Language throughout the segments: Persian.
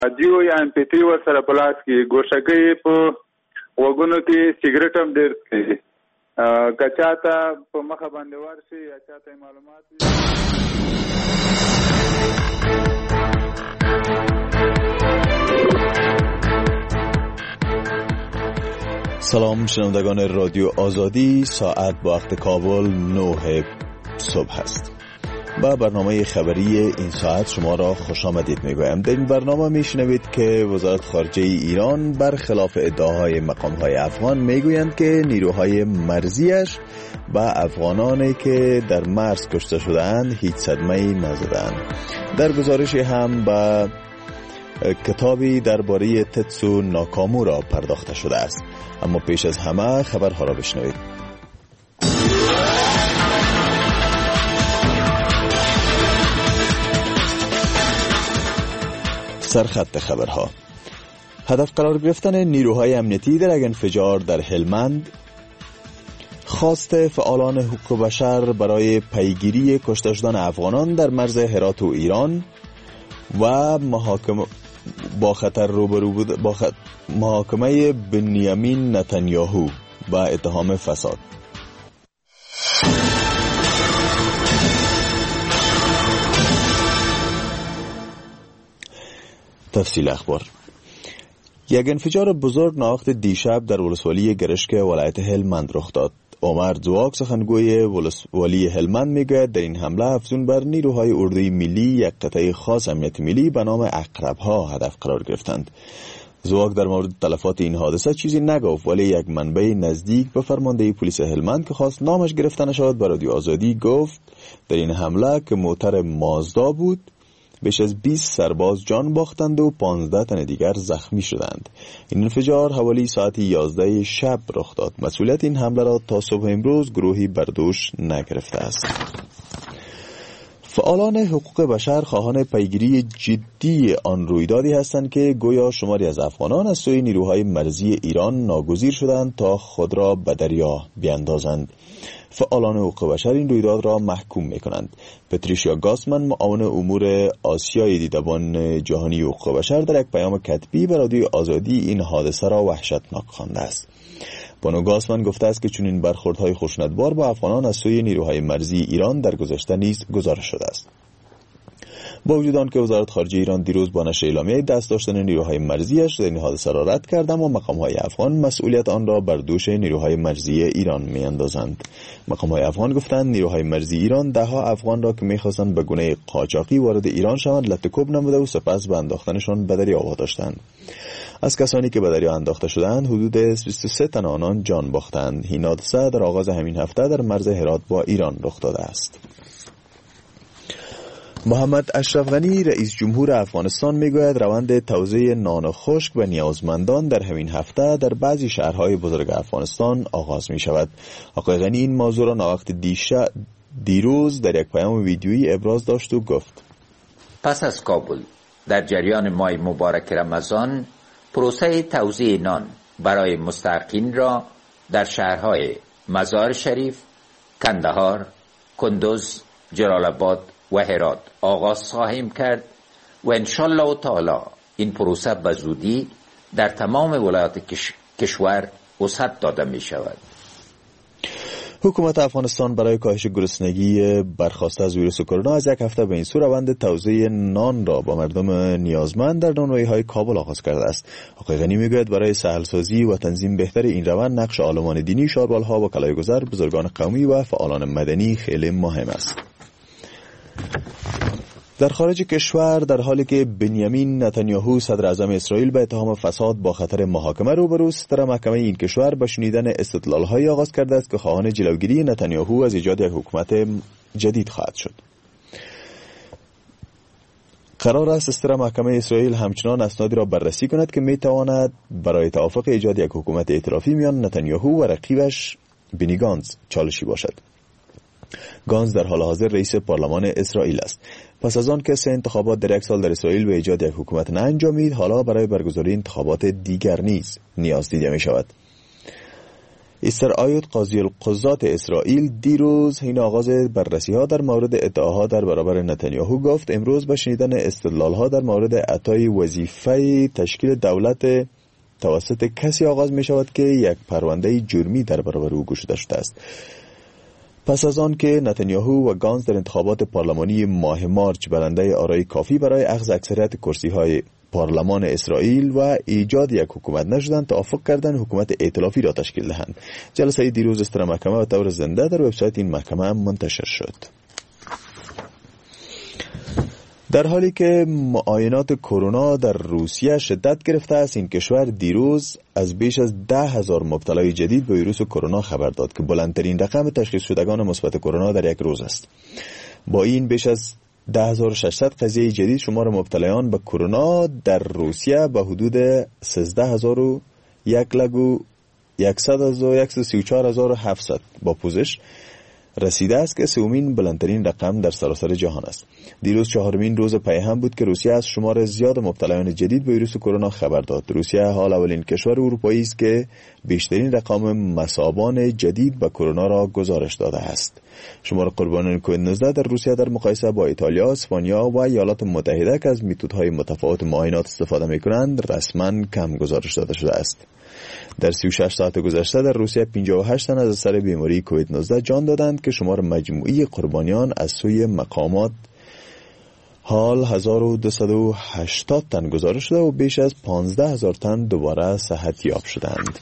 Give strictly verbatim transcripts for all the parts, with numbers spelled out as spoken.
دیو یا ام پی تری ور سره په لاس کې ګوشګۍ په وګونو کې سیګریټ هم ډېر کوي. کچا ته په مخه باندې ورشي یا چاته معلومات سلام شنوندگان رادیو آزادی، ساعت با وقت کابل نه صبح است. با برنامه خبری این ساعت شما را خوش آمدید میگویم. در این برنامه میشنوید که وزارت خارجه ایران برخلاف ادعاهای مقامهای افغان میگویند که نیروهای مرزیش و افغانانی که در مرز کشته شدند هیچ صدمه‌ای نزدند. در گزارشی هم با کتابی درباره تتسو ناکامورا پرداخته شده است. اما پیش از همه خبرها را بشنوید. سرخط خبرها: هدف قرار گرفتن نیروهای امنیتی در یک انفجار در هلمند، خواست فعالان حقوق بشر برای پیگیری کشته شدن افغانان در مرز هرات و ایران و محاکمه با خطر روبرو بود با خط... محاکمه بنیامین نتانیاهو و اتهام فساد. تفصیل اخبار: یک انفجار بزرگ ناوقت دیشب در ولسوالی گرشک ولایت هلمند رخ داد. عمر زواک سخنگوی ولسوالی هلمند میگوید در این حمله افزون بر نیروهای اردوی ملی یک قطعه خاص امنیت ملی به نام عقرب‌ها هدف قرار گرفتند. زواک در مورد تلفات این حادثه چیزی نگفت، ولی یک منبع نزدیک به فرمانده پلیس هلمند که خواست نامش گرفته نشود به رادیو آزادی گفت در این حمله که موتر مازدا بود بیش از بیست سرباز جان باختند و پانزده تن دیگر زخمی شدند. این انفجار حوالی ساعت یازده شب رخ داد. مسئولیت این حمله را تا صبح امروز گروهی بر دوش نگرفته است. فعالان حقوق بشر خواهان پیگیری جدی آن رویدادی هستند که گویا شماری از افغانان از سوی نیروهای مرزی ایران ناگزیر شدند تا خود را به دریا بیاندازند. فعالان حقوق بشر این رویداد را محکوم می‌کنند. پتریشیا گاسمن، معاون امور آسیای دیدبان جهانی حقوق بشر، در یک پیام کتبی به رادیو آزادی این حادثه را وحشتناک خوانده است. بانو گاسمن گفته است که چنین برخوردهای خشونتبار با افغانان از سوی نیروهای مرزی ایران در گذشته نیز گزارش شده است. با وجود آنکه وزارت خارجه ایران دیروز با نشر اعلامیه دست داشتن نیروهای مرزیش در این حادثه را رد کرد، اما مقام‌های افغان مسئولیت آن را بر دوش نیروهای مرزی ایران می‌اندازند. مقام‌های افغان گفتند نیروهای مرزی ایران ده ها افغان را که می‌خواستند به گونه قاچاقی وارد ایران شوند لطکوب نموده و سپس به انداختنشان به دریا واداشتند. از کسانی که به دریا انداخته شدند حدود بیست و سه تن آنان جان باختند. این حادثه در آغاز همین هفته در مرز هرات با ایران رخ داده است. محمد اشرف غنی رئیس جمهور افغانستان میگوید روند توزیع نان خشک به نیازمندان در همین هفته در بعضی شهرهای بزرگ افغانستان آغاز می شود. آقای غنی این موضوع را ناوقت دیروز در یک پیام ویدیویی ابراز داشت و گفت: پس از کابل در جریان ماه مبارک رمضان پروسه توزیع نان برای مستحقین را در شهرهای مزار شریف، کندهار، کندوز، جلال آباد و هرات آغاز خواهیم کرد و انشالله تعالی این پروسه به زودی در تمام ولایات کش... کشور وسعت داده می شود. حکومت افغانستان برای کاهش گرسنگی برخاسته از ویروس کرونا از یک هفته به این سو روند توزیع نان را با مردم نیازمند در نانوایی‌های کابل آغاز کرده است. آقای غنی میگوید برای سهلسازی و تنظیم بهتر این روند نقش عالمان دینی، شاربالها و کلایگذر، بزرگان قومی و فعالان مدنی خیلی مهم است. در خارج کشور، در حالی که بنیامین نتانیاهو صدر اعظم اسرائیل به اتهام فساد با خطر محاکمه روبروست، در محکمه این کشور به شنیدن استدلال‌هایی آغاز کرده است که خواهان جلوگیری نتانیاهو از ایجاد یک حکومت جدید خواهد شد. قرار است استر محکمه اسرائیل همچنان اسنادی را بررسی کند که میتواند برای توافق ایجاد یک حکومت ائتلافی میان نتانیاهو و رقیبش بنی گانتز چالشی باشد. گانتز در حال حاضر رئیس پارلمان اسرائیل است. پس از آن که سه انتخابات در یک سال در اسرائیل به ایجاد یک حکومت نانجامید، حالا برای برگزاری انتخابات دیگر نیز نیاز دیده می شود. استر آیوت قاضی القضات اسرائیل دیروز حین آغاز بررسی‌ها در مورد ادعاها در برابر نتانیاهو گفت امروز با شنیدن استدلال‌ها در مورد عطای وظیفه تشکیل دولت توسط کسی آغاز می شود که یک پرونده جرمی در برابر او گشوده شده است. پس از آن که نتانیاهو و گانز در انتخابات پارلمانی ماه مارچ برنده آرای کافی برای اخذ اکثریت کرسی‌های پارلمان اسرائیل و ایجاد یک حکومت نشدند، توافق کردند حکومت ائتلافی را تشکیل دهند. جلسه دیروز استر محکمه و طور زنده در وبسایت این محکمه منتشر شد. در حالی که معاینات کرونا در روسیه شدت گرفته است، این کشور دیروز از بیش از ده هزار مبتلای جدید به ویروس کرونا خبر داد که بلندترین رقم تشخیص شدگان مثبت کرونا در یک روز است. با این بیش از ده هزار و ششصد قضیه جدید شمار مبتلایان به کرونا در روسیه به حدود سیزده هزار و یک لگو صد و سی و چهار هزار و هفتصد با پوزش رسیده است که سومین بلندترین رقم در سراسر جهان است. دیروز چهارمین روز پی هم بود که روسیه از شمار زیاد مبتلایان جدید به ویروس کرونا خبر داد. روسیه حال اولین کشور اروپایی است که بیشترین رقم مصابان جدید به کرونا را گزارش داده است. شمار قربانیان کووید نوزده در روسیه در مقایسه با ایتالیا، اسپانیا و ایالات متحده که از متدهای متفاوت معاینات استفاده می‌کنند رسما کم گزارش داده شده است. در سی و شش ساعت گذشته در روسیه پنجاه و هشت تن از اثر بیماری کووید نوزده جان دادند که شمار مجموعی قربانیان از سوی مقامات حال هزار و دویست و هشتاد تن گزارش شده و بیش از پانزده هزار تن دوباره صحت یاب شدند.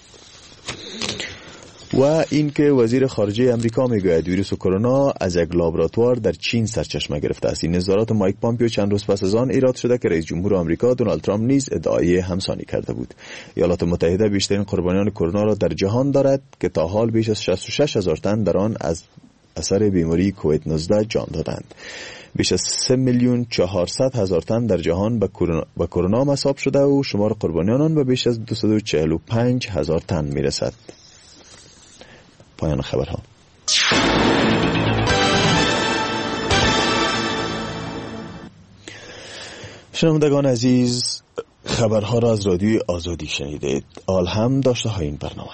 و اینکه وزیر خارجه امریکا میگوید ویروس کرونا از یک لابراتوار در چین سرچشمه گرفته است. این نظارات مایک پامپیو چند روز پس از آن ایراد شده که رئیس جمهور آمریکا دونالد ترامپ نیز ادعای همسانی کرده بود. ایالات متحده بیشترین قربانیان کرونا را در جهان دارد که تا حال بیش از شصت و شش هزار تن در آن از اثر بیماری کووید نوزده جان دادند. بیش از سه میلیون چهارصد هزار تن در جهان به کرونا, به کرونا مصاب شده و شمار قربانیان آن به بیش از دویست و چهل و پنج هزار تن میرسد. پایان خبرها. شنوندگان عزیز، خبرها را از رادیوی آزادی شنیدید. آل هم داشته های این برنامه.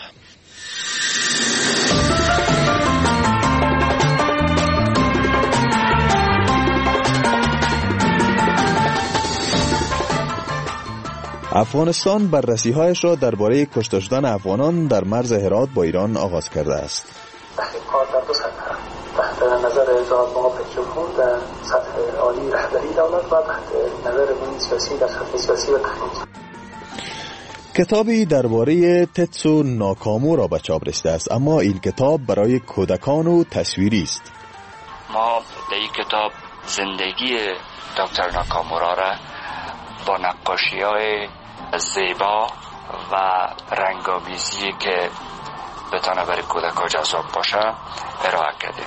افغانستان بررسی‌هایش را درباره کشته شدن افغانان در مرز هرات با ایران آغاز کرده است. تحقیقات در دو سطح تحت نظر وزارت محافظ جمهور در سطح عالی رهبری دولت و تحت نظر محیط سیاسی در سطح سیاسی و تکنیکی. کتابی درباره تتسو ناکامو را به چاپ رسیده است، اما این کتاب برای کودکان و تصویری است. ما در این کتاب زندگی دکتر ناکامورا را با نقاشی‌های زیبا و رنگامیزی که بتانه برای کودک‌ها جذاب باشه ارائه کردیم.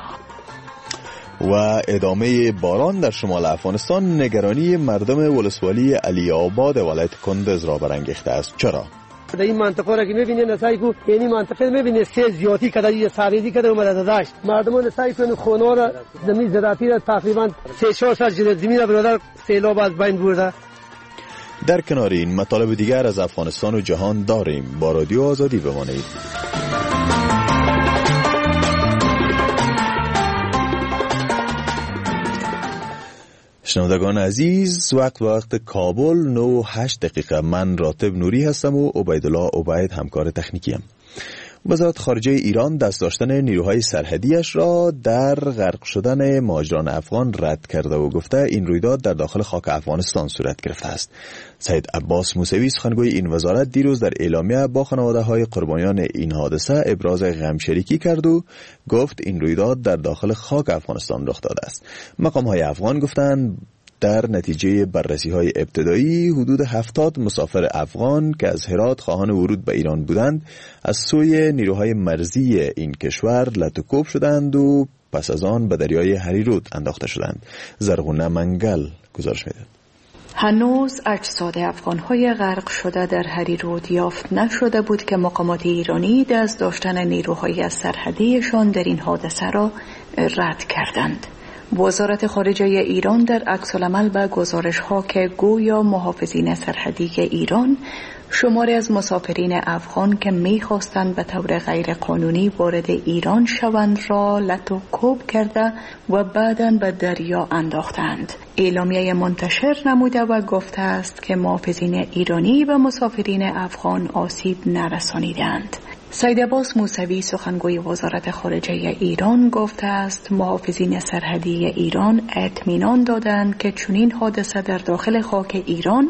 و ادامه باران در شمال افغانستان نگرانی مردم ولسوالی علی آباد ولایت کندز را برانگیخته است. چرا؟ در این منطقه را که می‌بینید نسایی کو یعنی منطقه می‌بینید سه زیاتی کده یا ساریدی کده اومده داشت مردمان نسایی کو خونه را زمین زراعتی را تقریبا سه چهار سال زمین را برادر سیلاب از بین برده. در کنار این مطالب دیگر از افغانستان و جهان داریم. با رادیو آزادی بمانید. شنوندگان عزیز، وقت وقت کابل نه و هشت دقیقه. من راتب نوری هستم و عبیدالله عبید همکار تکنیکیم. وزارت خارجه ایران دست داشتن نیروهای سرحدیش را در غرق شدن مهاجران افغان رد کرده و گفته این رویداد در داخل خاک افغانستان صورت گرفته است. سید عباس موسوی سخنگوی این وزارت دیروز در اعلامیه با خانواده‌های قربانیان این حادثه ابراز غم شریکی کرد و گفت این رویداد در داخل خاک افغانستان رخ داده است. مقام‌های افغان گفتند در نتیجه بررسی‌های ابتدایی حدود هفتاد مسافر افغان که از هرات خواهان ورود به ایران بودند از سوی نیروهای مرزی این کشور لتوکوب شدند و پس از آن به دریای هریرود انداخته شدند. زرغونه منگل گزارش می‌دهد. هنوز اجساد افغان‌های غرق شده در هریرود یافت نشده بود که مقامات ایرانی دست داشتن نیروهای از سرحدیشان در این حادثه را رد کردند. وزارت خارجه ایران در عکس‌العمل به گزارش‌ها که گویا محافظین سرحدی ایران شماری از مسافرین افغان که می‌خواستند به طور غیر قانونی وارد ایران شوند را لط و کوب کرده و بعداً به دریا انداختند. اعلامیه منتشر نموده و گفته است که محافظین ایرانی به مسافرین افغان آسیب نرسانیدند. سید عباس موسوی سخنگوی وزارت خارجه ایران گفته است محافظین سرحدی ایران اطمینان دادند که چنین حادثه در داخل خاک ایران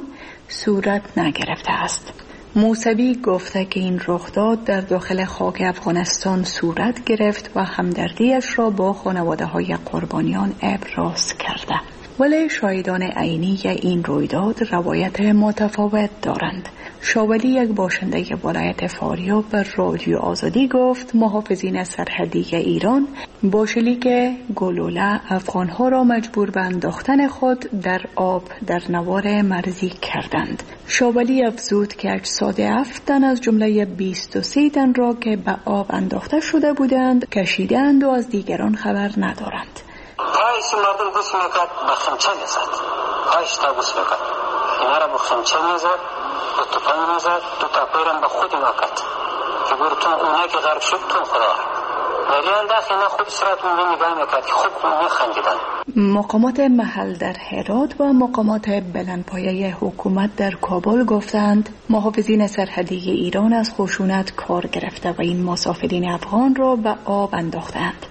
صورت نگرفته است. موسوی گفته که این رخداد در داخل خاک افغانستان صورت گرفت و همدردیش را با خانواده‌های قربانیان ابراز کرده. ولی شاهدان عینی این رویداد روایت متفاوت دارند. شاولی یک باشنده ولایت فاریاب به رادیو آزادی گفت محافظین سرحدی ایران با شلیک گلوله افغانها را مجبور به انداختن خود در آب در نوار مرزی کردند. شاولی افزود که اجساد هفت تن از جمله بیست و سه تن را که به آب انداخته شده بودند کشیدند و از دیگران خبر ندارند. پایش مردم بوس میکرد با خمچه میزد پایش تا بوس میکرد اینا را با خمچه میزد با توپان میزد دو تا پیرم به خود میکرد که برو تو اونایی که غرق شد تو خدا ولی انداخت اینا خود صورت اونو نگاه میکرد که خوب اونو خندیدن. مقامات محل در هرات و مقامات بلندپایه حکومت در کابل گفتند محافظین سرحدی ایران از خشونت کار گرفته و این مسافرین افغان را به آب انداختند.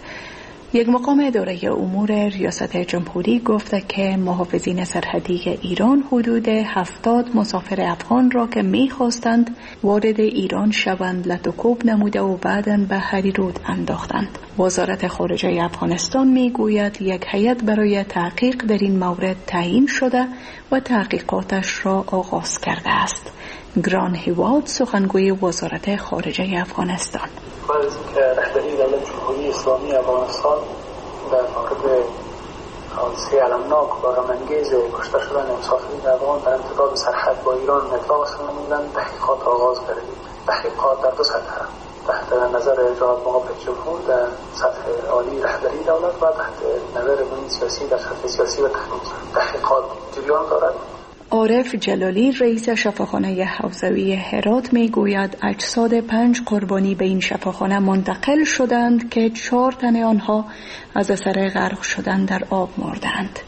یک مقام اداره امور ریاست جمهوری گفته که محافظین سرحدی ایران حدود هفتاد مسافر افغان را که می‌خواستند وارد ایران شوند لط و کوب نموده و بعداً به هریرود انداختند. وزارت خارجه افغانستان میگوید یک هیئت برای تحقیق در این مورد تعیین شده و تحقیقاتش را آغاز کرده است. گران هیواد سخنگوی وزارت خارجه افغانستان بعد از اینکه رهبری دولت جمهوری اسلامی افغانستان در مورد حادثه المناک و غم‌انگیز کشته شدن مسافرین افغان در امتداد سرحد با ایران اطلاق نمودند تحقیقات آغاز کردیم. تحقیقات در دو سطح تحت نظر اجرات محافظ جمهور در سطح عالی رهبری دولت و تحت نظر محیط سیاسی در سطح سیاسی و تکنیکی تحقیقات جریان دارد. عارف جلالی رئیس شفاخانه حوزوی هرات میگوید اجساد پنج قربانی به این شفاخانه منتقل شدند که چهار تن آنها از اثر غرق شدن در آب مردند.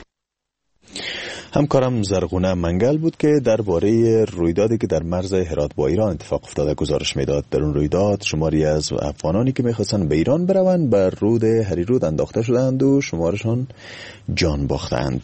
همکارم زرغونه منگل بود که درباره رویدادی که در مرز هرات با ایران اتفاق افتاده گزارش میداد. در اون رویداد شماری از افغانانی که میخواستن به ایران بروند بر رود هریرود انداخته شدند و شمارشان جان باختند.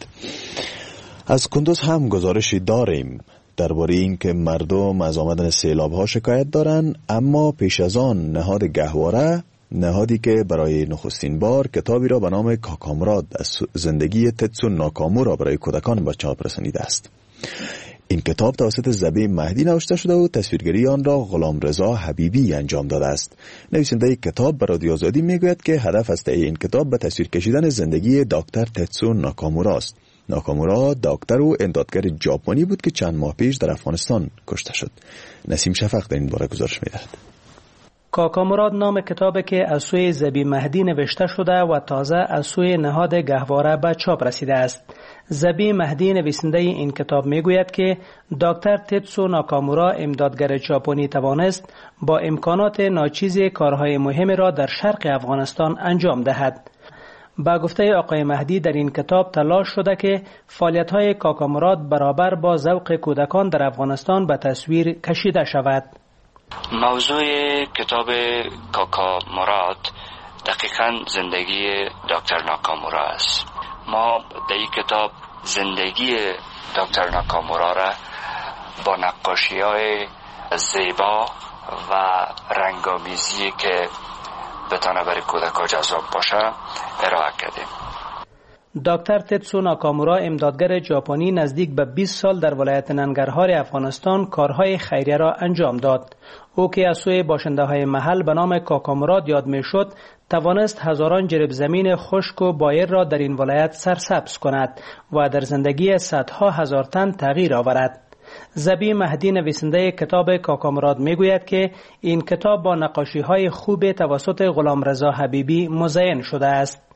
از کندوز هم گزارشی داریم درباره این که مردم از آمدن سیلاب ها شکایت دارند، اما پیش از آن نهاد گهواره، نهادی که برای نخستین بار کتابی را به نام کاکامراد از زندگی تتسو ناکامورا برای کودکان به چاپ رسانیده است. این کتاب توسط زبی مهدی نوشته شده و تصویرگری آن را غلامرضا حبیبی انجام داده است. نویسنده کتاب به رادیو آزادی میگوید که هدف از تهیه این کتاب به تصویر کشیدن زندگی دکتر تتسو ناکامورا است. ناکامورا دکتر و امدادگر ژاپنی بود که چند ماه پیش در افغانستان کشته شد. نسیم شفق در این باره گزارش می‌دهد. کاکاموراد نام کتابی که از سوی زبی مهدی نوشته شده و تازه از سوی نهاد گهواره به چاپ رسیده است. زبی مهدی نویسنده این کتاب میگوید که دکتر تتسو ناکامورا امدادگر ژاپنی توانست با امکانات ناچیز کارهای مهمی را در شرق افغانستان انجام دهد. با گفته آقای مهدی در این کتاب تلاش شده که فعالیت‌های کاکاموراد برابر با ذوق کودکان در افغانستان به تصویر کشیده شود. موضوع کتاب کاکاموراد دقیقاً زندگی دکتر ناکامورا است. ما در این کتاب زندگی دکتر ناکامورا را با نقاشی‌های زیبا و رنگامیزی که بتانه برای کودکان جذاب باشه ارائه کردیم. دکتر تتسو ناکامورا امدادگر ژاپنی نزدیک به بیست سال در ولایت ننگرهار افغانستان کارهای خیریه را انجام داد. او که از سوی باشنده‌های محل به نام کاکاموراد یاد می‌شد، توانست هزاران جریب زمین خشک و بایر را در این ولایت سرسبز کند و در زندگی صدها هزار تن تغییر آورد. زبی مهدی نویسنده کتاب کاکاموراد میگوید که این کتاب با نقاشی‌های خوب توسط غلامرضا حبیبی مزین شده است.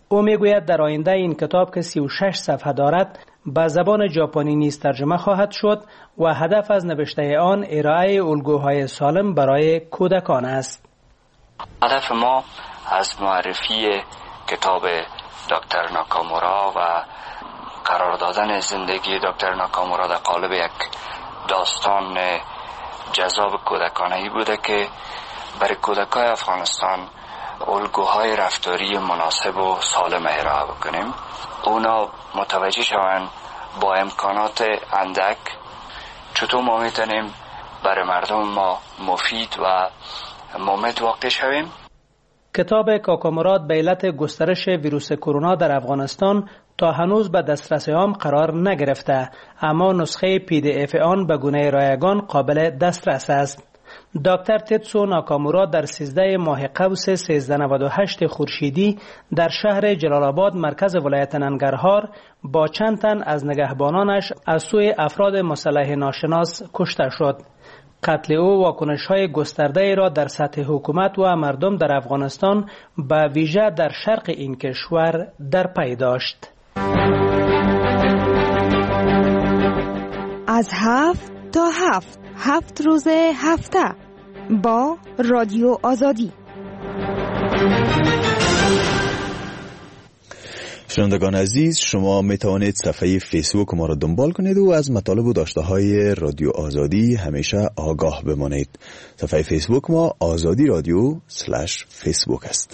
او میگوید در آینده این کتاب که سی و شش صفحه دارد به زبان ژاپنی نیز ترجمه خواهد شد و هدف از نوشته آن ارائه الگوهای سالم برای کودکان است. هدف ما از معرفی کتاب دکتر ناکامورا و قرار دادن زندگی دکتر ناکامورا در قالب یک داستان جذاب کودکانه‌ای بوده که برای کودکای افغانستان الگوهای رفتاری مناسب و سالم ارائه بکنیم. اونا متوجه شوند با امکانات اندک چطور ما میتونیم برای مردم ما مفید و ممد واقع شویم. کتاب کاکاموراد به علت گسترش ویروس کرونا در افغانستان تا هنوز به دسترسی عام قرار نگرفته، اما نسخه پی دی اف آن به گونه رایگان قابل دسترس است. دکتر تتسو ناکامورا در سیزده ماه قوس سیزده نود و هشت خورشیدی در شهر جلال آباد مرکز ولایت ننگرهار با چند تن از نگهبانانش از سوی افراد مسلح ناشناس کشته شد. قتل او واکنش‌های گسترده را در سطح حکومت و مردم در افغانستان به ویژه در شرق این کشور در پی داشت. از هفت تا هفت هفت روز هفته با رادیو آزادی. شنوندگان عزیز، شما می توانید صفحه فیسبوک ما را دنبال کنید و از مطالب و داشته های رادیو آزادی همیشه آگاه بمانید. صفحه فیسبوک ما آزادی رادیو سلش فیسبوک است.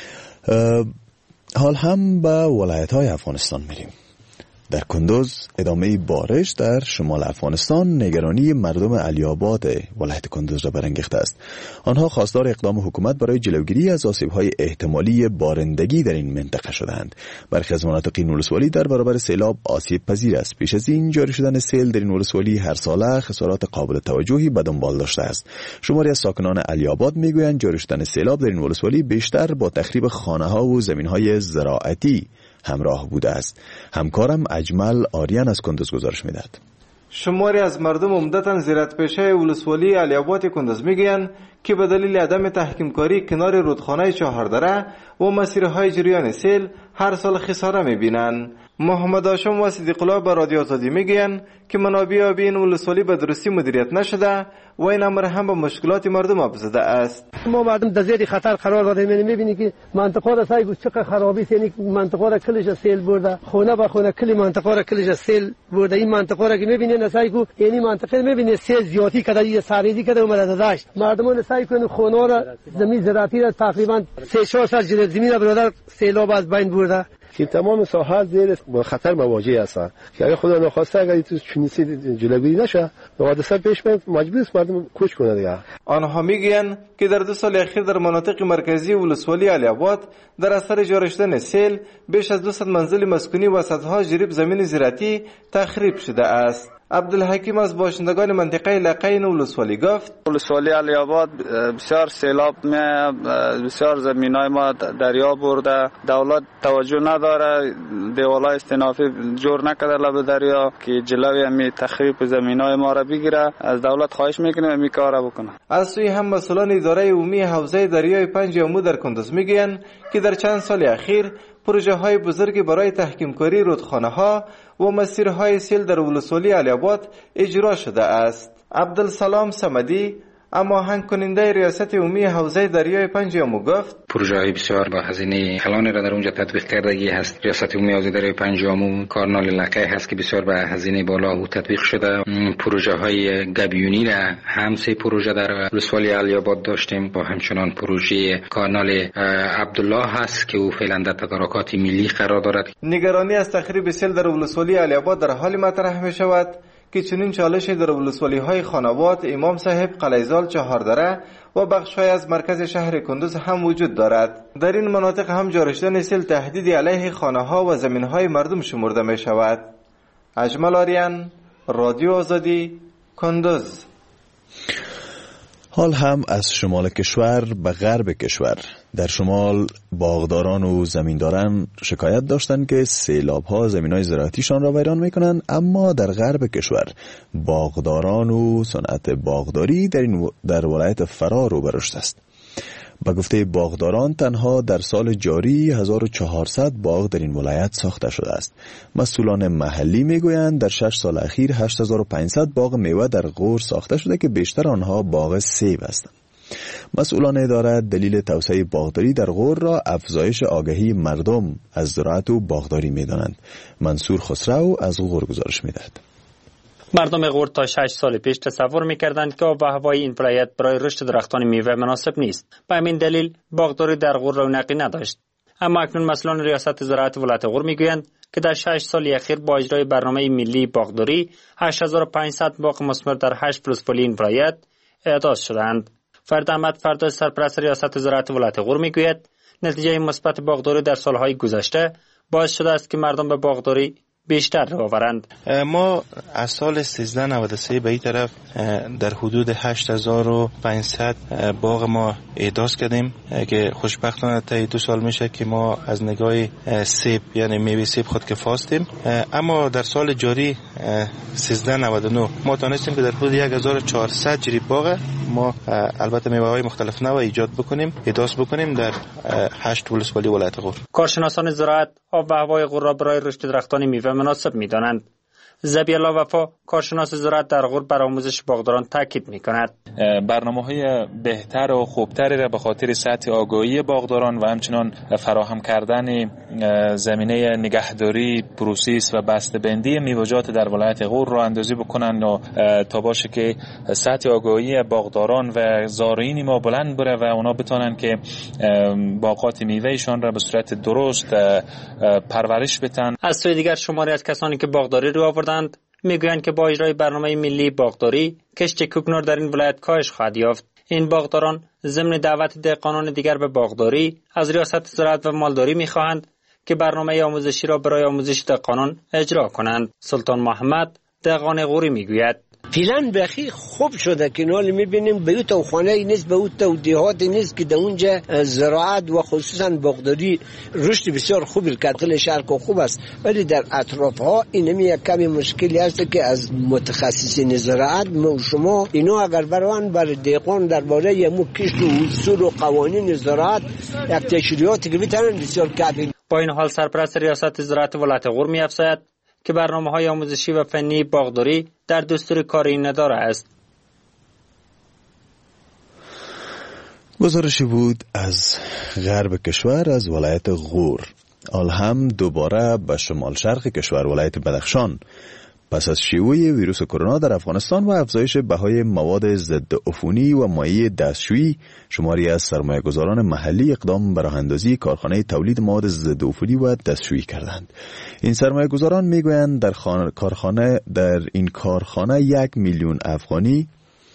حال هم به ولایت های افغانستان میریم. در کندوز ادامه بارش در شمال افغانستان نگرانی مردم علی آباد ولایت کندوز را برانگیخته است. آنها خواستار اقدام حکومت برای جلوگیری از آسیب‌های احتمالی بارندگی در این منطقه شدند. برخی از مناطق این ولسوالی در برابر سیلاب آسیب پذیر است. پیش از این جاری شدن سیل در این ولسوالی هر ساله خسارات قابل توجهی به دنبال داشته است. شماری از ساکنان علی آباد میگویند جاری شدن سیلاب در این ولسوالی بیشتر با تخریب خانه‌ها و زمین‌های زراعتی همراه بوده است. همکارم اجمل آریان از کندوز گزارش میدهد. شماری از مردم عمدتاً زراعت‌پیشه ولسوالی علی آباد کندوز میگویند که به دلیل عدم تحکیم کاری کنار رودخانه چهاردره و مسیرهای جریان سیل هر سال خساره میبینند. محمد هاشم و صدیق الله به رادیو آزادی میگویند که منابع آبی این ولسوالی به درستی مدیریت نشده و این امر هم به مشکلات مردم افزوده است. ما مردم در زیر خطر قرار دادیم. میبینید که منطقه را سایگو چقدر خرابی است. یعنی منطقه را کلش سیل برده، خونه به خونه کلی منطقه را کلش سیل برده. این منطقه را که میبینید سایگو یعنی منطقه میبینید سیل زیادی کرده، یه سریدی کرده اومده داشت. مردمان سایگو خونه را زمین زراعتی را تقریبا سه چهار سال زمین را برادر سیلاب از بین برده. که تمام ساحه زیر خطر مواجه هستند که اگر خدا نخواسته اگر تو چنیسی جلوگیری نشه حادثه پیش میاد مجبور است مردم کوچ کنه دیگه. آنها میگویند که در دو سال اخیر در مناطق مرکزی ولسوالی علی آباد در اثر جاری شدن سیل بیش از دویست منزل مسکونی و صدها جریب زمین زراعتی تخریب شده است. عبدالحکیم از باشندگان منطقه لقین ولسوالی گفت ولسوالی علی آباد بسیار سیلاب می بسیار زمینای ما دریا برده، دولت توجه نداره، دیوالای استنافی جور نکرده لب دریا که جلوی امی تخریب زمینای ما را بگیره. از دولت خواهش میکنیم امی کارا بکنه. از سوی هم مسئولان اداره عمومی حوزه دریای پنج آمو در کندوز میگویند که در چند سال اخیر پروژه های بزرگی برای تحکیم کاری رودخانه ها و مسیرهای سیل در ولسوالی علی آباد اجرا شده است. عبدالسلام صمدی اما هنگ کننده ریاست عمومی حوزه دریای پنج آمو گفت پروژه های بسیار با هزینه کلانی را در اونجا تطبیق کردگی هست. ریاست عمومی حوزه دریای پنج آمو کارنال لقه هست که بسیار با هزینه بالا و تطبیق شده. پروژه های گبیونی را هم سه پروژه در ولسوالی علی آباد داشتیم و همچنان پروژه کانال عبدالله هست که او فعلا در تدارکات ملی قرار دارد. نگرانی از تخریب سیل در ولسوالی علی آباد در حال مطرح می شود که چنین چالش در ولسوالی های خانوات امام صاحب، قلیزال، چهاردره و بخش‌های از مرکز شهر کندوز هم وجود دارد. در این مناطق هم جاری شدن سیل تهدیدی علیه خانه‌ها و زمین‌های مردم شمرده می شود. اجمل آریان، رادیو آزادی، کندوز. حال هم از شمال کشور به غرب کشور. در شمال باغداران و زمینداران شکایت داشتند که سیلاب‌ها زمین‌های زراعتیشان را ویران می‌کنند، اما در غرب کشور باغداران و صنعت باغداری در این در ولایت فرا رو به رشد است. به گفته باغداران تنها در سال جاری هزار و چهارصد باغ در این ولایت ساخته شده است. مسئولان محلی میگویند در شش سال اخیر هشت هزار و پانصد باغ میوه در غور ساخته شده که بیشتر آنها باغ سیب هستند. مسئولان اداره دلیل توسعه باغداری در غور را افزایش آگاهی مردم از زراعت و باغداری می‌دانند. منصور خسرو از غور گزارش می‌دهد. مردم غور تا شش سال پیش تصور می‌کردند که آب و هوای این ولایت برای رشد درختان میوه مناسب نیست. به همین دلیل باغداری در غور رونقی نداشت. اما اکنون مسئولان ریاست زراعت ولایت غور می‌گویند که در شش سال اخیر با اجرای برنامه ملی باغداری هشت هزار و پانصد باغ مثمر در هشت ولسوالی این ولایت اعداد شدند. فرد احمد فردوس سرپرست ریاست زراعت ولایت غور میگوید نتیجه مثبت باغداری در سالهای گذشته باعث شده است که مردم به باغداری بیشتر رو آورند. ما از سال سیزده نود و سه به این طرف در حدود هشت هزار و پانصد باغ ما احداث کردیم که خوشبختانه تا دو سال میشه که ما از نگاه سیب یعنی میوه سیب خود کفاستیم. اما در سال جاری سیزده نود و نه ما تونستیم که در حدود یک هزار و چهارصد جریب باغ ما البته میوه های مختلف نوع ایجاد بکنیم احداث بکنیم در هشت ولسوالی ولایت غور. کارشناسان زراعت آب و هوای غور را برای رشد درختان میوه مناسب می‌دانند. زبیلا وفا کارشناس زراعت در غور بر آموزش باغداران تاکید می‌کند. برنامه‌های بهتر و خوبتری را به خاطر سطح آگاهی باغداران و همچنان فراهم کردن زمینه نگهداری، پروسس و بسته‌بندی میوه‌جات در ولایت غور را اندازی بکنند و تا باشه که سطح آگاهی باغداران و زارعین ما بلند بره و اونا بتونن که باغات میوه‌شان را به صورت درست پرورش بدن. از سوی دیگر شماری از کسانی که باغداری رو آوردند میگویند که با اجرای برنامه ملی باغداری کشت کوکنار در این ولایت کاهش خواهد یافت. این باغداران ضمن دعوت دهقانان دیگر به باغداری از ریاست زراعت و مالداری میخواهند که برنامه آموزشی را برای آموزش دهقانان اجرا کنند. سلطان محمد دهقان غوری میگوید فعلا بخی خوب شده که نال میبینیم به تو خانه نیست به تو دیهات نیست که در اونجا زراعت و خصوصا باغداری رشد بسیار خوبی کرد. شهر که خوب است ولی در اطراف ها اینمی یک کمی مشکلی هست که از متخصصین زراعت ما شما اینو اگر بروان بر دهقان درباره مو کشت و اصول و قوانین زراعت یک تشریعاتی که بتونن بسیار کافی. با این حال سرپرست ریاست زراعت ولایت غور می‌افزاید که برنامه‌های آموزشی و فنی باغداری در دستور کار این اداره است. گزارشی بود از غرب کشور از ولایت غور. حال هم دوباره به شمال شرق کشور ولایت بدخشان. پس از شیوع ویروس کرونا در افغانستان و افزایش بهای مواد ضد عفونی و مایع دستشویی، شماری از سرمایه‌گذاران محلی اقدام به راه‌اندازی کارخانه تولید مواد ضد عفونی و دستشویی کردند. این سرمایه‌گذاران میگویند در کارخانه در این کارخانه یک میلیون افغانی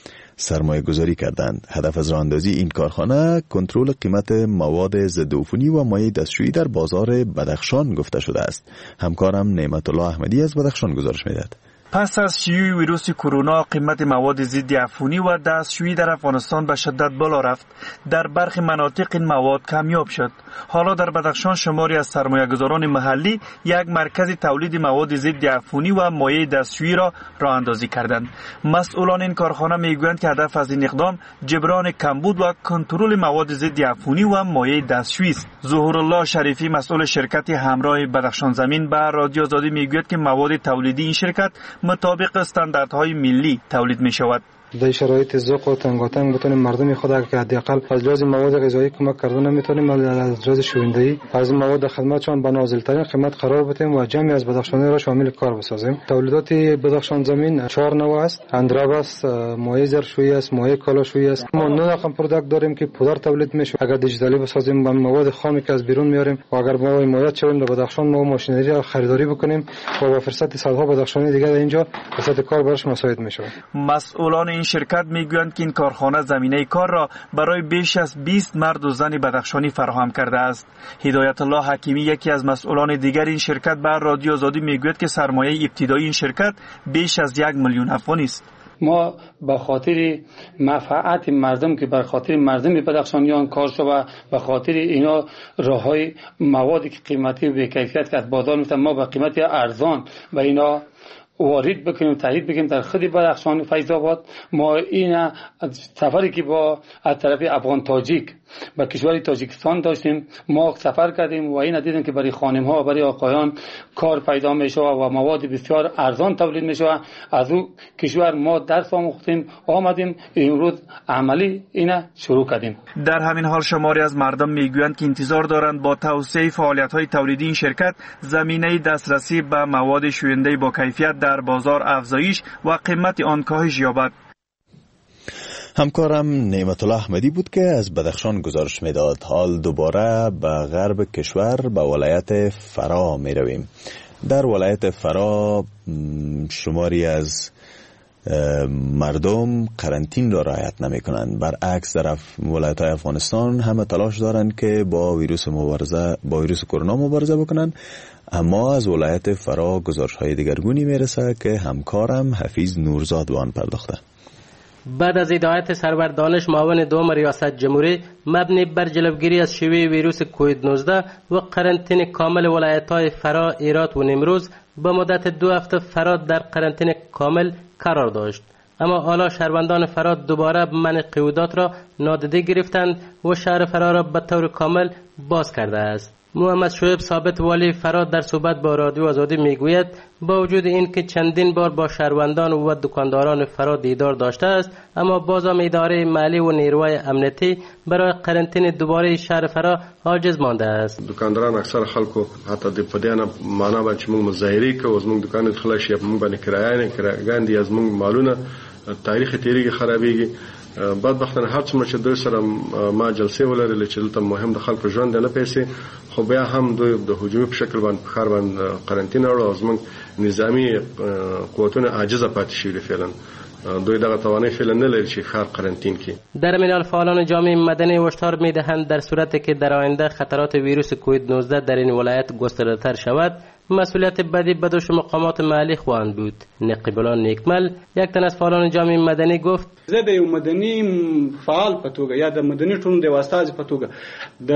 سرمایه گذاری کردند. هدف از راه‌اندازی این کارخانه کنترل قیمت مواد ضد عفونی و مایع دستشویی در بازار بدخشان گفته شده است. همکارم نعمت الله احمدی از بدخشان گزارش می‌دهد. پس از شیوع ویروس کرونا قیمت مواد ضد عفونی و دستشویی در افغانستان به شدت بالا رفت. در برخی مناطق این مواد کمیاب شد. حالا در بدخشان شماری از سرمایه‌گذاران محلی یک مرکز تولید مواد ضد عفونی و مایع دستشویی را راه اندازی کردند. مسئولان این کارخانه میگویند که هدف از این اقدام جبران کمبود و کنترل مواد ضد عفونی و مایع دستشویی است. ظهورالله شریفی مسئول شرکت همراه بدخشان زمین به رادیو آزادی میگوید که مواد تولیدی این شرکت مطابق استانداردهای ملی تولید می شود. در شرایط ذوق و تنگاتنگ بتونیم مردم خود که حداقل از لحاظ مواد غذایی کمک کردن نمیتونیم، از لحاظ شوینده‌ای از این مواد خدماتشان به نازل‌ترین قیمت قرار بدیم و جمعی از بدخشانی را شامل کار بسازیم. تولیدات بدخشان زمین چهار نوع است: اندراب است، مایع ظرفشویی است، مایع کالاشویی است. ما نه رقم پروداکت داریم که پودر تولید میشه. اگر دیجیتالی بسازیم با مواد خامی که از بیرون میاریم و اگر ما مایع چریم در بدخشان ما ماشینری را خریداری بکنیم و با فرصت صدها بدخشانی دیگر اینجا فرصت کار براش مساعد میشه. مسئولان این شرکت میگویند که این کارخانه زمینه کار را برای بیش از بیست مرد و زن بدخشانی فراهم کرده است. هدایت الله حکیمی یکی از مسئولان دیگر این شرکت به رادیو آزادی میگوید که سرمایه ابتدایی این شرکت بیش از یک میلیون افغانی است. ما به خاطر منفعت مردم که بر خاطر مردم بدخشانیان کار شد و به خاطر اینا راههای موادی که قیمتی و به کیفیت که از بازار میتونن ما به قیمت ارزان و اینا وارد بکنیم تایید بکنیم در خود بدخشان و فیض آباد. ما این سفری که با از طرف افغان تاجیک به کشور تاجیکستان داشتیم ما سفر کردیم و این دیدیم که برای خانم ها و برای آقایان کار پیدا میشه و مواد بسیار ارزان تولید میشه. از او کشور ما درس آموختیم آمدیم امروز عملی اینا شروع کردیم. در همین حال شماری از مردم میگویند که انتظار دارند با توسعه فعالیت‌های تولیدی این شرکت زمینه دسترسی به مواد شوینده با کیفیت در بازار افزایش و قیمت آن کاهش یابد. همکارم نعمت الله احمدی بود که از بدخشان گزارش میداد. حال دوباره به غرب کشور به ولایت فرا می رویم. در ولایت فرا شماری از مردم قرنطین را رعایت نمی کنند. برعکس در ولایت های افغانستان همه تلاش دارند که با ویروس مبارزه با ویروس کرونا مبارزه بکنند، اما از ولایت فرا گزارش های دیگرگونی می رسه که همکارم حفیظ نورزاد به آن پرداخته. بعد از هدایت سرور دانش معاون دوم ریاست جمهوری مبنی بر جلوگیری از شیوع ویروس کووید نوزده و قرنطینه کامل ولایت‌های فرا، هرات و نیمروز به مدت دو هفته فرا در قرنطینه کامل قرار داشت. اما حالا شهروندان فرا دوباره منع قیودات را نادیده گرفتند و شهر فرا را به طور کامل باز کرده است. محمد شعیب ثابت والی فرا در صحبت با رادیو آزادی میگوید با وجود این که چندین بار با شهروندان و دکانداران فرا دیدار داشته است، اما بازم اداره مالی و نیروی امنیتی برای قرنطینه دوباره شهر فرا عاجز مانده است. دکانداران اکثر خلکو حتی د پدیانه معنا باندې موږ مظاهره کوو، زموږ دکان خلاص یې موږ باندې کرایه نه کرایګان دي، زموږ مالونه تاریخ تیریږي خرابېږي. بدبختانه هر څومره چې دوی سره ما جلسې ولرلې چې دلته مهم د خلکو ژوند نه پیسې، خو بیا هم دوی د هجومي په شکل باندې په ښار باندې قرنطینه وړو او زموږ نظامي قوتونه عاجزه پاتې شوي دي. فعلا دوی دغه توانایی فعلا نه لري چې ښار قرنطین کړي. در این حال فعالان جامعه مدنی هشدار میدهند در صورتی که در آینده خطرات ویروس کووید نوزده در این ولایت گسترده‌تر شود، مسئولیت بدی به دوش مقامات محلی خواهند بود. نقیب الله نیکمل یک تن از فعالان جامعه مدنی گفت: زه د یو مدني فعال په توګه یا د مدني ټولنې د واسطه په توګه د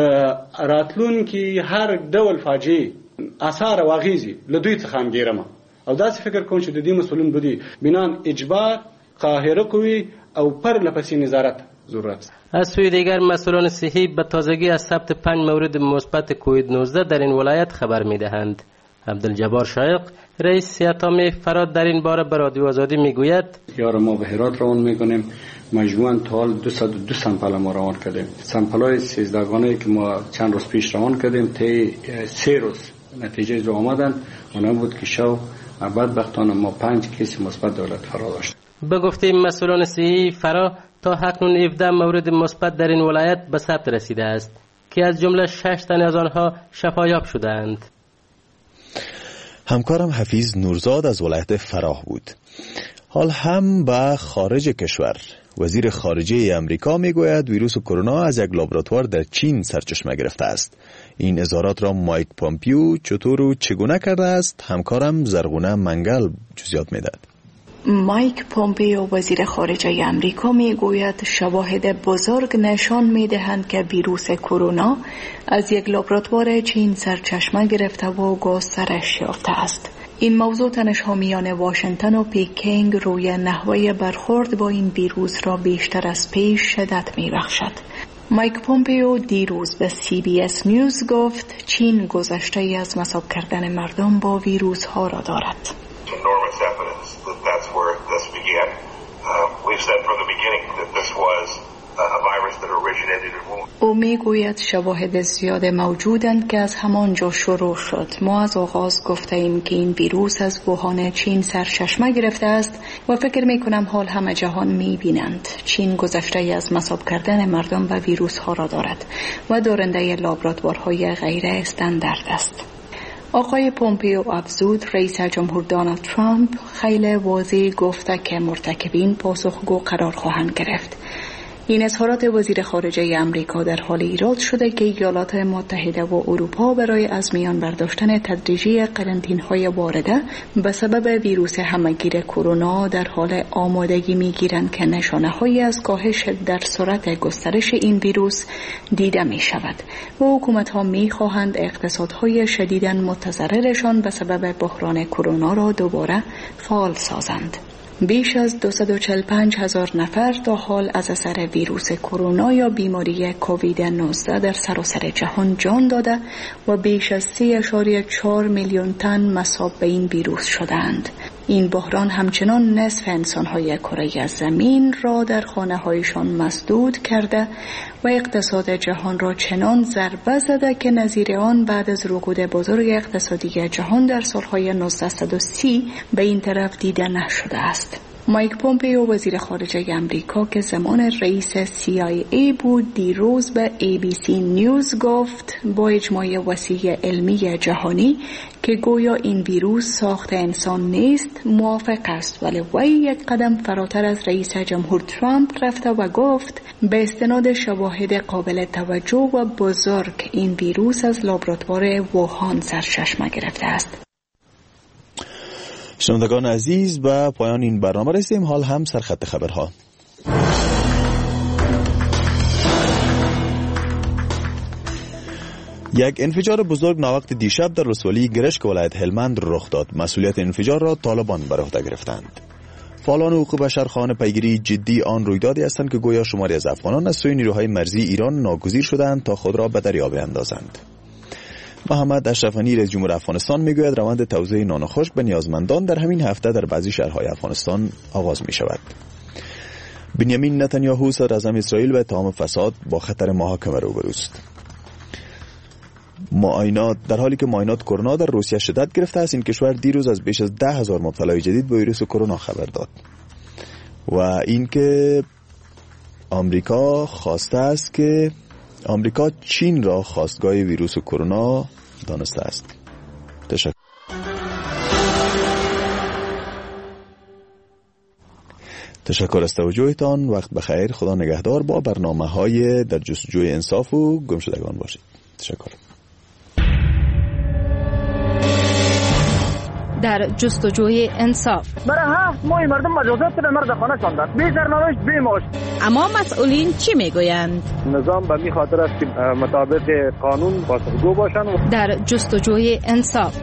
راتلونکي هر ډول فاجعه آثار او اغیزې له دوی څخه انګیرم او داسې فکر کوم چې د دې مسؤلین بودي بنان اجبار قاهره کوي او پر لپسې نظارت ضرورت. از سوی دیگر مسئولان صحی به تازگی از ثبت پنج مورد مثبت کووید نوزده در این ولایت خبر میدهند. عبدالجبار شایق رئیس سیاتامی فراد در این باره به رادیو آزادی میگوید: یار ما به هرات روان میکنیم، مجموعاً تا حال دویست و دو سمپل ما روان کردیم. سمپل‌های سیزدهگانه‌ای که ما چند روز پیش روان کردیم طی سه روز نتیجه رو آمدن. اون بود که شو بدبختانه ما پنج کیس مثبت دولت فرا داشت. به گفته مسئولان صحی فرا تا اکنون هفده مورد مثبت در این ولایت به ثبت رسیده است که از جمله شش تن از آنها شفایاب شدند. همکارم حفیظ نورزاد از ولایت فراه بود. حال هم به خارج کشور. وزیر خارجه امریکا میگوید ویروس کرونا از یک لابراتوار در چین سرچشمه گرفته است. این اظهارات را مایک پامپیو چطور و چگونه کرده است؟ همکارم زرغونه منگل جزئیات میدهد. مایک پومپیو وزیر خارجه امریکا میگوید شواهد بزرگ نشان میدهند که ویروس کرونا از یک لابراتوار چین سرچشمه گرفته و گسترش یافته است. این موضوع تنش حامیان واشنگتن و پیکینگ روی نحوه برخورد با این ویروس را بیشتر از پیش شدت میبخشد. مایک پومپیو دیروز به سی بی اس نیوز گفت چین گذشته ای از مصاب کردن مردم با ویروس ها را دارد. enormous evidence that that's where this began. Um, we've said from the beginning that this was a virus that originated in Wuhan. او میگوید شواهد زیاد موجودند که از همانجا شروع شد. ما از آغاز گفته ایم که این ویروس از ووهان چین سرچشمه گرفته است و فکر میکنم حال همه جهان میبینند. چین گذشته ای از مصاب کردن مردم و ویروس ها را دارد و دارنده لابراتوارهای غیر استاندارد است. آقای پومپیو افزود رئیس جمهور دونالد ترامپ خیلی واضح گفته که مرتکبین پاسخگو قرار خواهند گرفت. این اظهارات وزیر خارجه آمریکا در حال ایراد شده که ایالات متحده و اروپا برای از میان برداشتن تدریجی قرنطینه‌های وارده به سبب ویروس همه‌گیر کرونا در حال آمادگی می‌گیرند که نشانه‌هایی از کاهش در سرعت گسترش این ویروس دیده می‌شود و حکومت‌ها می‌خواهند اقتصادهای شدیداً متضررشان به سبب بحران کرونا را دوباره فعال سازند. بیش از دویست و چهل و پنج هزار نفر تا حال از اثر ویروس کرونا یا بیماری کووید نوزده در سراسر جهان جان داده و بیش از سه ممیز چهار میلیون تن مصاب به این ویروس شدند. این بحران همچنان نصف انسان‌های کره زمین را در خانه‌هایشان مسدود کرده و اقتصاد جهان را چنان ضربه زده که نظیر آن بعد از رکود بزرگ اقتصادی جهان در سال‌های نوزده و سی به این طرف دیده نشده است. مایک پومپیو وزیر خارجه آمریکا که زمان رئیس سی آی ای بود دیروز به ای بی سی نیوز گفت با اجماع وسیع علمی جهانی که گویا این ویروس ساخت انسان نیست موافق است، ولی وی یک قدم فراتر از رئیس جمهور ترامپ رفته و گفت به استناد شواهد قابل توجه و بزرگ این ویروس از لابراتوار ووهان سرچشمه گرفته است. شنوندگان عزیز به پایان این برنامه رسیدیم. حال هم سرخط خبرها. یک انفجار بزرگ ناوقت دیشب در ولسوالی گرشک ولایت هلمند رخ داد. مسئولیت انفجار را طالبان بر عهده گرفتند. فعالان حقوق بشر خواهان پیگیری جدی آن رویدادی هستند که گویا شماری از افغانان از سوی نیروهای مرزی ایران ناگزیر شدند تا خود را به دریا بیندازند. محمد اشرفانی رئیس جمهور افغانستان میگوید روند توزیع نان خشک به نیازمندان در همین هفته در بعضی شهرهای افغانستان آغاز می شود. بنیامین نتانیاهو صدر اعظم اسرائیل به اتهام فساد با خطر محاکمه روبروست. معاینات در حالی که معاینات کرونا در روسیه شدت گرفته است، این کشور دیروز از بیش از ده هزار مبتلای جدید به ویروس کرونا خبر داد. و اینکه آمریکا خواسته است که آمریکا چین را خواستگاه ویروس کرونا دانسته است. تشکر. تشکر از توجهتان. وقت بخیر. خدا نگهدار. با برنامه‌های در جستجوی انصاف و گمشدگان باشید. تشکر. در جستجوی انصاف برای هفت ماه مردم مجازات به مرد خانه شاندند، بی سرنوشت بی معاش. اما مسئولین چی میگویند؟ نظام به می خاطر است که مطابق قانون پاسخگو باشند. در جستجوی انصاف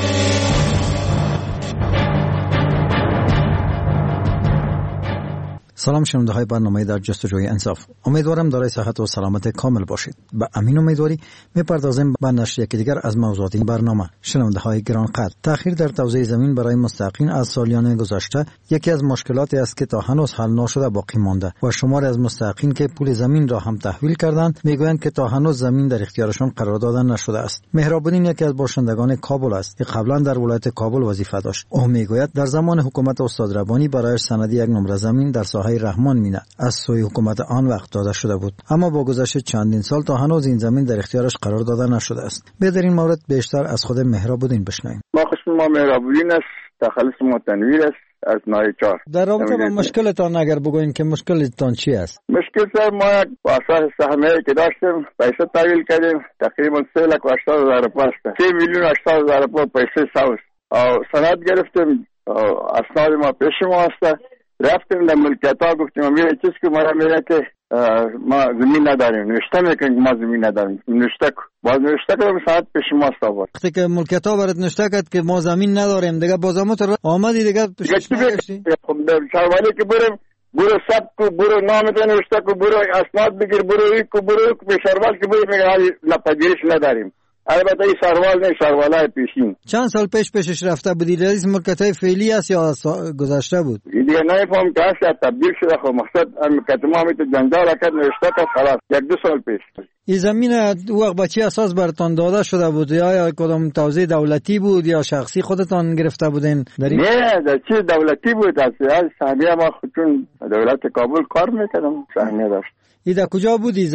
سلام شنونده های برنامه در جستجوی انصاف. امیدوارم دارای صحت و سلامت کامل باشید. به امین امیدواری میپردازیم به نشر یکی دیگر از موضوعات این برنامه. شنونده های گرانقدر، تأخیر در توزیع زمین برای مستحقین از سالیان گذشته یکی از مشکلاتی است که تا هنوز حل نشده باقی مانده و شماری از مستحقین که پول زمین را هم تحویل کردند میگویند که تا هنوز زمین در اختیارشان قرار داده نشده است. مهراب الدین یکی از باشندگان کابل است که قبلا در ولایت کابل وظیفه داشت. او میگوید در زمان حکومت استاد ربانی برایش سندی یک نمره زمین در ساحه رحمان مینه از سوی حکومت آن وقت داده شده بود، اما با گذشت چندین سال تا هنوز این زمین در اختیارش قرار داده نشده است. به در این مورد بیشتر از خود مهراب الدین بشنویم. ما خشم ما مهراب الدین است، تخلص ما تنویر است از نایچار. در رابطه با مشکلتان اگر بگوین که مشکلتان چی است؟ مشکل سر ما یک اساس سهمیه که داشتیم پیسه تحویل کردیم، تقریبا سه لک و هشتاد هزار روپیه است. سه میلیون و هشتاد هزار روپیه پیسه ساوس او سند گرفتیم، اسناد ما پیش ما است. رفتیم در ملکیت ها گفتیم میره چیز که ما میره که ما زمین نداریم، نوشته میکنیم ما زمین نداریم، نوشته باز نوشته کنیم ساعت پیش ما است آورد. وقتی که ملکیت ها برات نوشته کرد که ما زمین نداریم دیگه بازم تو آمدی دیگه پیشش نگشتی؟ خب در شهروالی که بریم برو سب کو برو نامت نوشته کو برو اسناد بگیر برو ایک کو برو ایک به شهروال که بریم میگه لپذیرش نداریم. البته این سروال نه سروالای پیشین. چند سال پیش پیشش رفته بودی؟ رئیس ملکیت‌های فعلی است یا گذشته بود؟ دیگه نمی‌فهم که اصلا تبدیل شده. خب مقصد ملکیت ما میت جنجال کرد نوشته تا خلاص یک دو سال پیش. این زمین وقت به چی اساس براتون داده شده بود؟ یا کدام توزیع دولتی بود یا شخصی خودتان گرفته بودین؟ نه در چی دولتی بود؟ از سهمیه ما خودتون دولت کابل کار میکردم سهمیه داشت. ای در کجا بودی زمین؟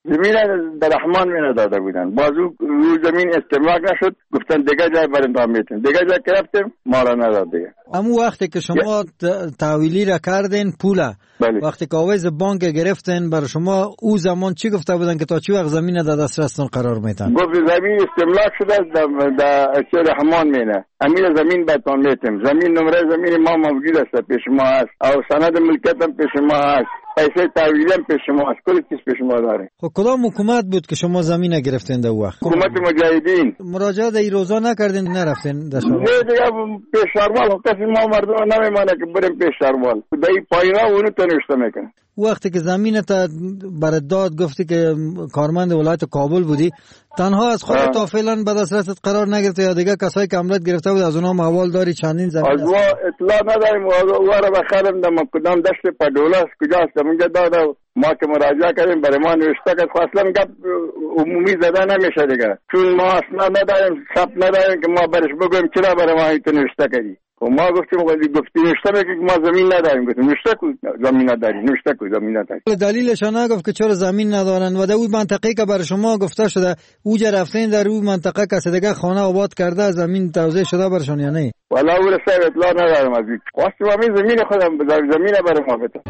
زمین در رحمان می نداده بودن. باز رو زمین استملاک نشد، گفتن دیگه جای برندام میتیم، دیگه جای که رفتیم ما را نداد دیگه. امو وقتی که شما تحویلی را کردین پوله، بله. وقتی که آویز بانک گرفتین بر شما او زمان چی گفته بودن که تا چی وقت زمین در دسترستون قرار میتن؟ گفت زمین استملاک شده در در رحمان مینه، امیر زمین بهتون میتیم، زمین نمره زمین ما موجود است پیش ما هست، او سند ملکیت هم پیش ما هست، پیسه تحویلی هم پیش ما هست، کلی چیز پیش ما داره. خب کدام حکومت بود که شما زمین گرفتین در وقت؟ حکومت مجاهدین. مراجعه در روزا نکردین نرفتین در شهر؟ نه دیگه پیش شهروال کسی ما مردم نمیمانه که بریم پیش شهروال، دایی پایینا اونو تنشته میکنه. وقتی که زمین تا برای داد گفتی که کارمند ولایت کابل بودی، تنها از خودت تا فعلا به دسترست قرار نگرفته یا دیگه کسایی که املت گرفته بود از اونها موال داری چندین زمین؟ از ما اطلاع نداریم، او را بخرم در کدام دشت پدولاس کجاست اونجا داده، ما که مراجعه کردیم برای ما نوشته که اصلا گپ عمومی زده نمیشه دیگه، چون ما اصلا نداریم، ثبت نداریم که ما برش بگویم چرا برای ما اینو نوشته کردی. و ما گفتیم گفتی نوشته میگه که ما زمین نداریم، گفتیم نوشته کو زمین نداری، نوشته کو زمین نداری. دلیلش نگفت که چرا زمین ندارن و در اون منطقه که برای شما گفته شده اوجا رفتین در اون منطقه کسی دیگه خانه آباد کرده زمین توزیع شده برشون یا نه؟ والا اون صاحب اطلاع ندارم از این. واسه ما زمین خودم زمین برای ما بده.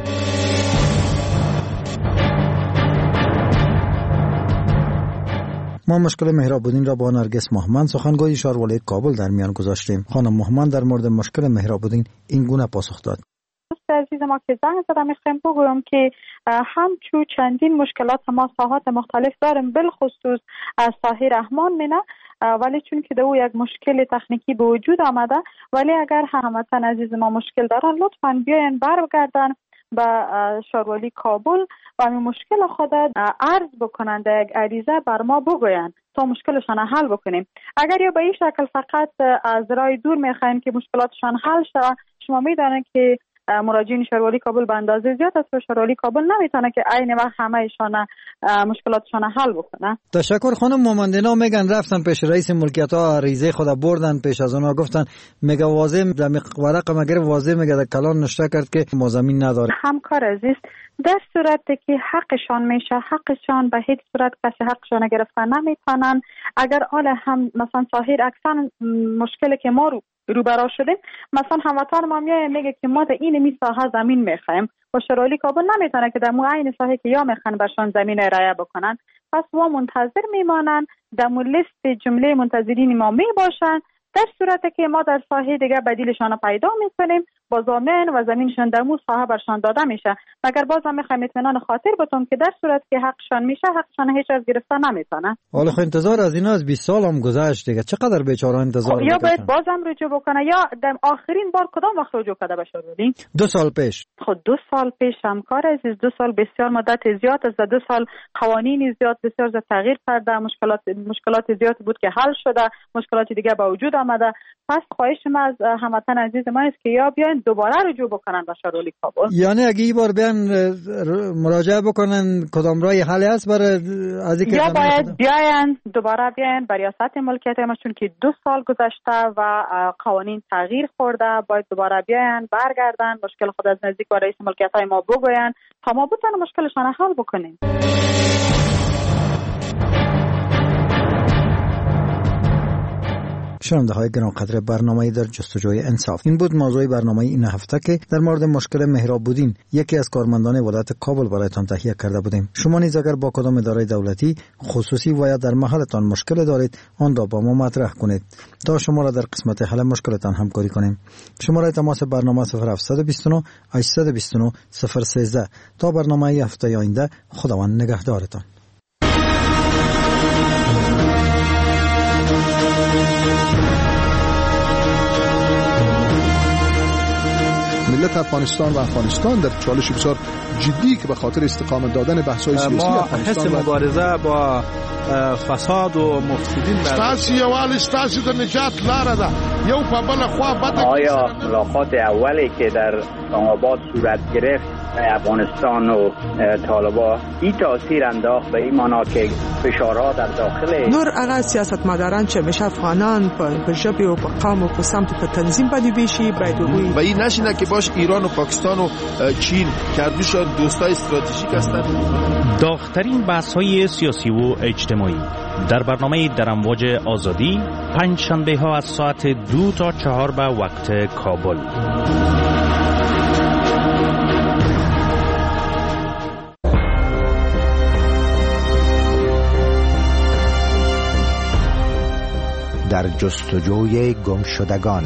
ما مشکل مهراب‌الدین را با نرگس مهمند سخنگوی شهروالی کابل در میان گذاشتیم. خانم مهمند در مورد مشکل مهراب‌الدین این گونه پاسخ داد: دوست عزیز ما که زنگ زدم میخوایم بگویم که همچون چندین مشکلات ما ساحات مختلف داریم، بالخصوص ساحه رحمان مینه، ولی چون که دو یک مشکل تکنیکی به وجود آمده، ولی اگر هموطن عزیز ما مشکل دارن لطفاً بیاین برگردن به شهروالی کابل و این مشکل خود عرض بکنند، یک عریضه بر ما بگوین تا مشکلشان حل بکنیم. اگر یا به این شکل فقط از راه دور میخواین که مشکلاتشان حل شود، شما میدانید که مراجعین شهروالی کابل به اندازه زیاد است و شهروالی کابل نمیتونه که عین وقت همه ایشان مشکلاتشان حل بکنه. تشکر خانم مهمندینا. میگن رفتن پیش رئیس ملکیت ها عریضه خود بردن پیش از اونها، گفتن میگه واضح در ورق مگر واضح میگه در کلان نشته کرد که ما زمین نداره. همکار عزیز، در صورتی که حقشان میشه، حقشان به هیچ صورت کسی حقشان گرفتن نمیتونن. اگر آل هم مثلا ظاهر اکثر مشکلی که ما رو روبرا شدیم، مثلا هموطن ما میگه که ما در این می ساحه زمین میخوایم و شهروالی کابل نمیتونه که در مو عین ساحه که یا میخوان برشان زمین رایه بکنن، پس ما منتظر میمانن، در مو لیست جمله منتظرین ما میباشن. در صورتی که ما در ساحه دیگه بدیلشان پیدا میکنیم با زمین و زمینشان در مو ساحه برشان داده میشه. مگر باز هم میخوایم اطمینان خاطر بتون که در صورت که حقشان میشه حقشان هیچ از گرفتن نمیتونه. حالا خب انتظار از اینا از بیست سال هم گذشت دیگه، چقدر بیچاره انتظار خب یا باید بازم رجوع بکنه یا در آخرین بار کدام وقت رجوع کرده به شهروالی؟ دو سال پیش. خب دو سال پیش همکار عزیز، دو سال بسیار مدت زیاد است. دو سال قوانین زیاد بسیار زیاد تغییر کرده، مشکلات مشکلات زیاد بود که حل شده، مشکلات دیگه به وجود آمده. پس خواهش ما از هموطن عزیز ما است که یا بیاین دوباره رجوع بکنن به شهروالی کابل، یعنی اگه این بار بیان مراجعه بکنن کدام راه حل است برای از اینکه یا باید بیاین دوباره بیاین به ریاست ملکیت ما، چون که دو سال گذشته و قوانین تغییر خورده، باید دوباره بیاین برگردن مشکل خود از نزدیک با رئیس ملکیت های ما بگوین تا ما بتونیم مشکلشان حل بکنیم. شنونده های گرانقدر برنامه در جستجوی انصاف، این بود موضوع برنامه این هفته که در مورد مشکل مهراب‌الدین یکی از کارمندان ولایت کابل برایتان تهیه کرده بودیم. شما نیز اگر با کدام اداره دولتی خصوصی و یا در محلتان مشکل دارید آن را با ما مطرح کنید تا شما را در قسمت حل مشکلتان همکاری کنیم. شماره تماس برنامه صفر هفت دو نه هشت دو نه صفر یک سه. تا برنامه هفته آینده، خداوند نگهدارتان. ملت افغانستان و افغانستان در چالش بسیار جدی که به خاطر استقامت دادن بحث‌های سیاسی افغانستان ما حس مبارزه با فساد و مفسدین ستاسو یووالی ستاسو د نجات لاره ده. یو په بل خوا بده. آیا ملاقات اولی که در اسلام آباد صورت گرفت افغانستان و طالبان این تاثیر انداخت به این معنا که فشارها در داخل نور هغه سیاستمداران چې همیشه افغانان په ژبه او په قوم او په سمت په تنظیم باندې ویشي باید وي و این نشینه که باش ایران و پاکستان و چین که دوشان دوستای استراتژیک هستند. داغ‌ترین بحث‌های سیاسی و اجتماعی در برنامه در امواج آزادی پنج شنبه ها از ساعت دو تا چهار به وقت کابل. در جستجوی گمشدگان.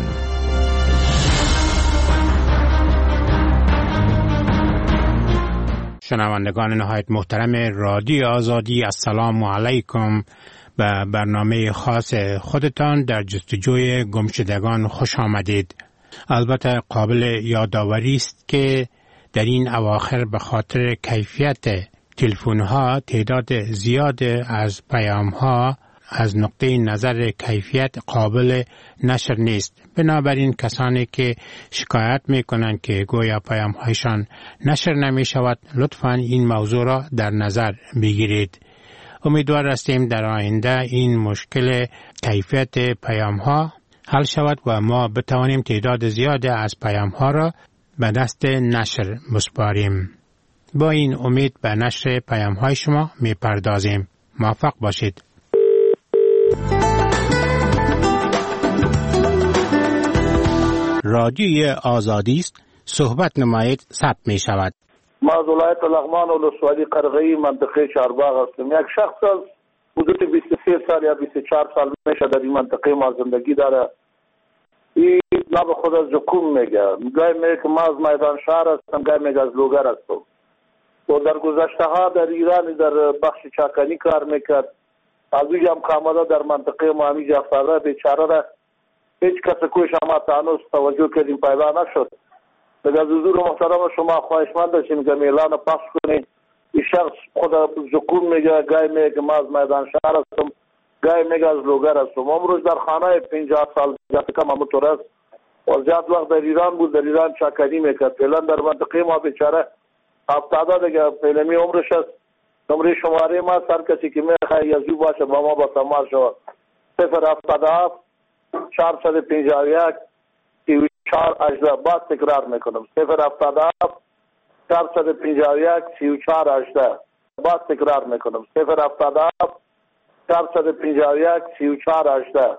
شنوندگان نهایت محترم رادیو آزادی، السلام علیکم. به برنامه خاص خودتان در جستجوی گمشدگان خوش آمدید. البته قابل یادآوری است که در این اواخر به خاطر کیفیت تلفن‌ها تعداد زیاد از پیام‌ها از نقطه نظر کیفیت قابل نشر نیست. بنابراین کسانی که شکایت میکنند که گویا پیام‌هایشان نشر نمی شود، لطفاً این موضوع را در نظر بگیرید. امیدوار هستیم در آینده این مشکل کیفیت پیام‌ها حل شود و ما بتوانیم تعداد زیاد از پیام‌ها را به دست نشر بسپاریم. با این امید به نشر پیام‌های شما می‌پردازیم. موفق باشید. رادیوی آزادی است، صحبت نمایید، ثبت می شود. ما از ولایت لغمان و ولسوالی قرغه‌ای منطقه چهارباغ هستم. یک شخص از حدود بیست و سه سال یا بیست و چهار سال میشه در این منطقه ما زندگی داره. این نام خود از جکوم میگه. گاهی میگه که ما از میدان شهر هستم، گاهی میگه از لوگر هستم. و در گذشته ها در ایران در بخش چاکنی کار میکرد. از اوی هم کاملا در منطقه ما همیجا افتاده بیچاره را هیچ کس کوش ما تانوس توجه کردیم پیدا نشد. از حضور محترم شما خواهشمند داشتیم که اعلان پخش کنید. این شخص خود زکوم میگه، گاهی میگه ما از میدان شهر هستم، گاهی میگه از لوگر هستم. امروز در خانه پنجاه سال زیاد کم همونطور است و زیاد وقت در ایران بود، در ایران چاکنی میکرد. فعلا در منطقه ما بیچاره افتاده دیگه، فعلمی عمرش است. نمره شماره ما سر کسی که میخواه یزو باشه با ما با تماس شود صفر هفتاد هفت چهارصد و پنجاه و یک سی و چهار هجده. بعد تکرار میکنم صفر هفتاد هفت چهارصد و پنجاه و یک سی و چهار هجده. بعد تکرار میکنم صفر هفتاد هفت چهارصد و پنجاه و یک سی و چهار هجده.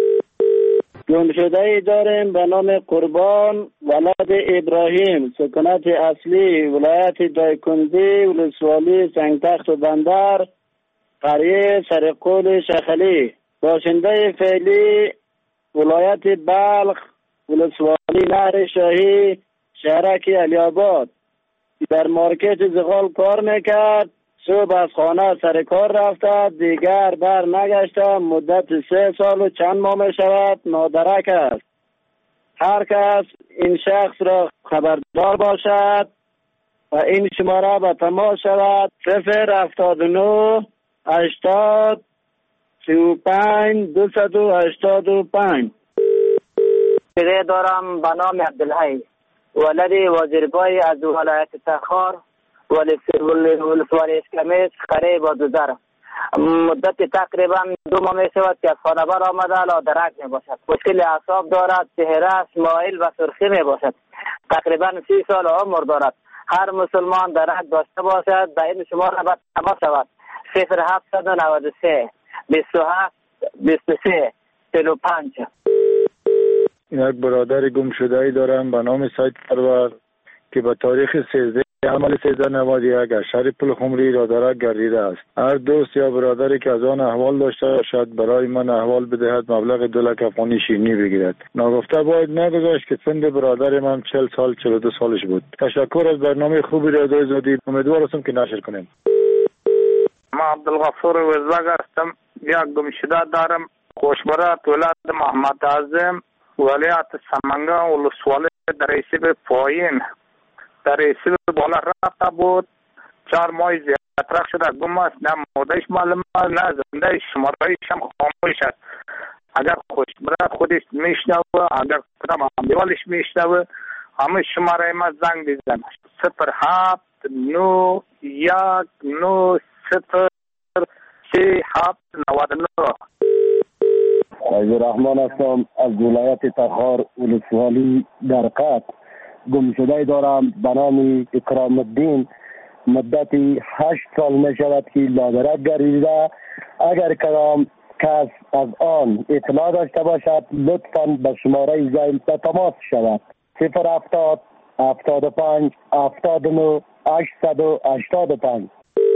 گمشده‌ای داریم به نام قربان ولد ابراهیم، سکونت اصلی ولایت دایکنزی، ولسوالی سنگتخت و بندر، قریه سرقول شخلی. باشنده فعلی ولایت بلخ، ولسوالی نهر شاهی، شهرک علی‌آباد. در مارکت زغال کار میکرد. صبح از خانه سر کار رفته، دیگر بر نگشته. مدت سه سال و چند ماه می شود نادرک است. هر کس این شخص را خبردار باشد و این شماره به تماس شود صفر هفتاد و نه هشتاد سی و پنج دویست و هشتاد و پنج. دیگه دارم به نام عبدالحی ولد وزیرگاه از ولایت تخار، ولسوالی اسکمیس، قریه بادوزر. مدت تقریبا دو ماه می شود که از خانه بر آمده لادرک می باشد. مشکل اعصاب دارد، چهرهش مایل و سرخی می باشد. تقریبا سی سال عمر دارد. هر مسلمان درک داشته باشد به این شماره باید تماس شود صفر هفتصد و نود و سه بیست و هفت بیست و سه چهل و پنج. یک برادر گم شده ای دارم به نام سید پرور که به تاریخ سیزده عمل سیزده نود و یک از شهر پلخمری رادرک گردیده است. هر دوست یا برادری که از آن احوال داشته باشد برای من احوال بدهد، مبلغ دو لک افغانی شیرینی بگیرد. ناگفته باید نگذاشت که سن برادر من چهل سال چهل و دو سالش بود. تشکر از برنامه خوبی رادیو آزادی. امیدوار هستم که نشر کنیم. ما عبدالغفور وزاگ هستم. یک گمشده دارم. خوشبرات ولایت محمد اعظم، ولایت سمنگان، ولسوالی دریسیب پایین. دریسیب بالا رفته بود. چهار ماه زیادتر شده گم است. نه مودهش معلوم است، نه زنده شمارهایش هم خاموش است. اگر خوشبره خودش میشنوه، اگر کدام همدیوالش میشنوه، همه شماره ما زنگ بزن. صفر هفت نو یک نو صفر سه هفت نود و نه. فیض رحمان هستم از ولایت تخار ولسوالی در قط. گمشده دارم به نام اکرام الدین. مدتی هشت سال می شود که لادرک گردیده. اگر کدام کس از آن اطلاع داشته باشد لطفاً به شماره زنگ به تماس شود. صفر هفتاد هفتاد و پنج هفتاد و نه هشتصد و هشتاد و پنج.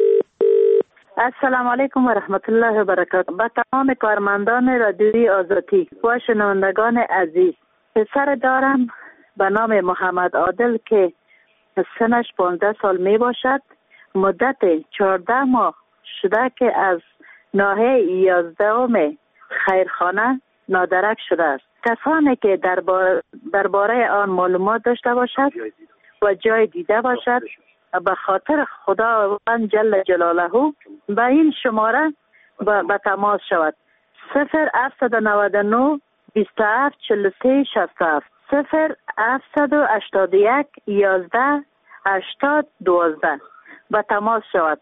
السلام علیکم و رحمت الله و برکاته. به تمام کارمندان رادیوی آزادی و شنوندگان عزیز، پسر دارم به نام محمد عادل که سنش پانزده سال می باشد. مدت چهارده ماه شده که از ناحیه یازدهم خیرخانه نادرک شده است. کسانی که درباره درباره آن معلومات داشته باشد و جای دیده باشد به خاطر خداوند جل جلاله به این شماره به تماس شود. صفر هفتصد و نود و نه بیست و هفت چهل و سه شصت و هفت، صفر هفتصد و هشتاد و یک یازده هشتاد دوازده به تماس شود.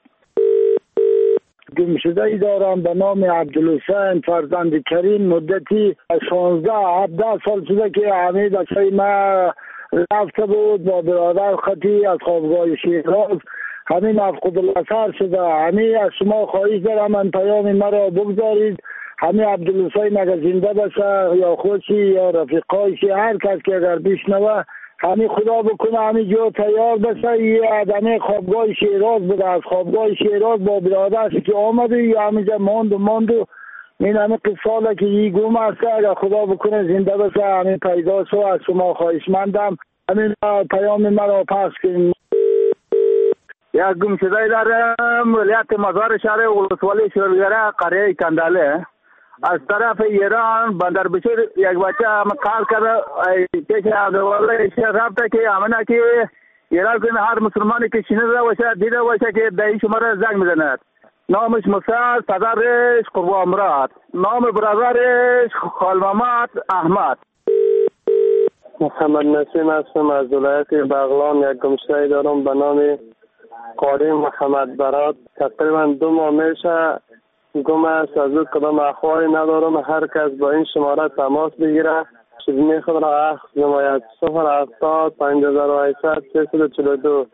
گمشده ای دارم به نام عبدالحسین فرزند کریم. مدتی شانزده هفده سال شده که همه بچه ما رفته بود با برادر خطی از خوابگاه شیراز. همین مفقود الاثر شده. همین از شما خواهش دارم من پیام مرا بگذارید. همین عبدالحسین اگر زنده باشه یا خودشی یا رفیقایشی، هر کس که اگر بشنوه همین خدا بکنه همین جو تیار بشه. یه آدمی خوابگاه شیراز بوده، از خوابگاه شیراز با برادرش که آمده یا همینجا ماند و ماند و این همین قصاله که یه گم هسته. اگر خدا بکنه زنده بشه همین پیدا شو. از شما خواهشمندم همین پیام مرا پس کنید. یک گمشده دارم ولایت مزار شهر ولسوالی شیرگره قریه کنداله. از طرف ایران بندر بشیر یک بچه هم کار کرده پیش عبدالله شیخ رفته که همینه که ایران کنه هر مسلمانی که شنیده باشه دیده باشه که به این شماره زنگ میزند. نامش مسعد، پدرش قربان مراد، نام برادرش خالمامد احمد. محمد نسیم هستم از ولایت بغلان. یک گمشده دارم به نام قاری محمد براد. تقریبا دو ماه میشه گم است. از او کدام اخباری ندارم. هر کس با این شماره تماس بگیره چیزی خود را اخذ نماید. صفر هفتاد پنج هزار و هشتصد سیصد و چهل و دو.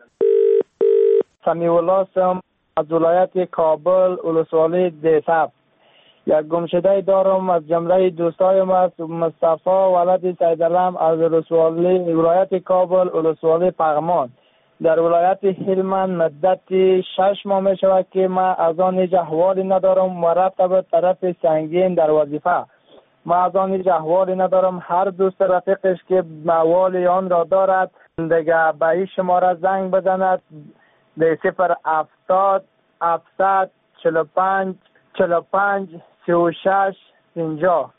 سمیع الله هستم از ولایت کابل ولسوالی دیساب. یک گمشده دارم از جمله دوستایم است مصطفی ولد سیدالم از ولسوالی ولایت کابل ولسوالی پغمان. در ولایت هلمند مدت شش ماه می شود که ما از آن هیچ احوالی ندارم و رفته به طرف سنگین در وظیفه. ما از آن هیچ احوالی ندارم. هر دوست رفیقش که احوال آن را دارد دیگه به این شماره زنگ بزند. به صفر هفتاد هفتصد چهل و پنج چهل و پنج سی و شش پنجاه.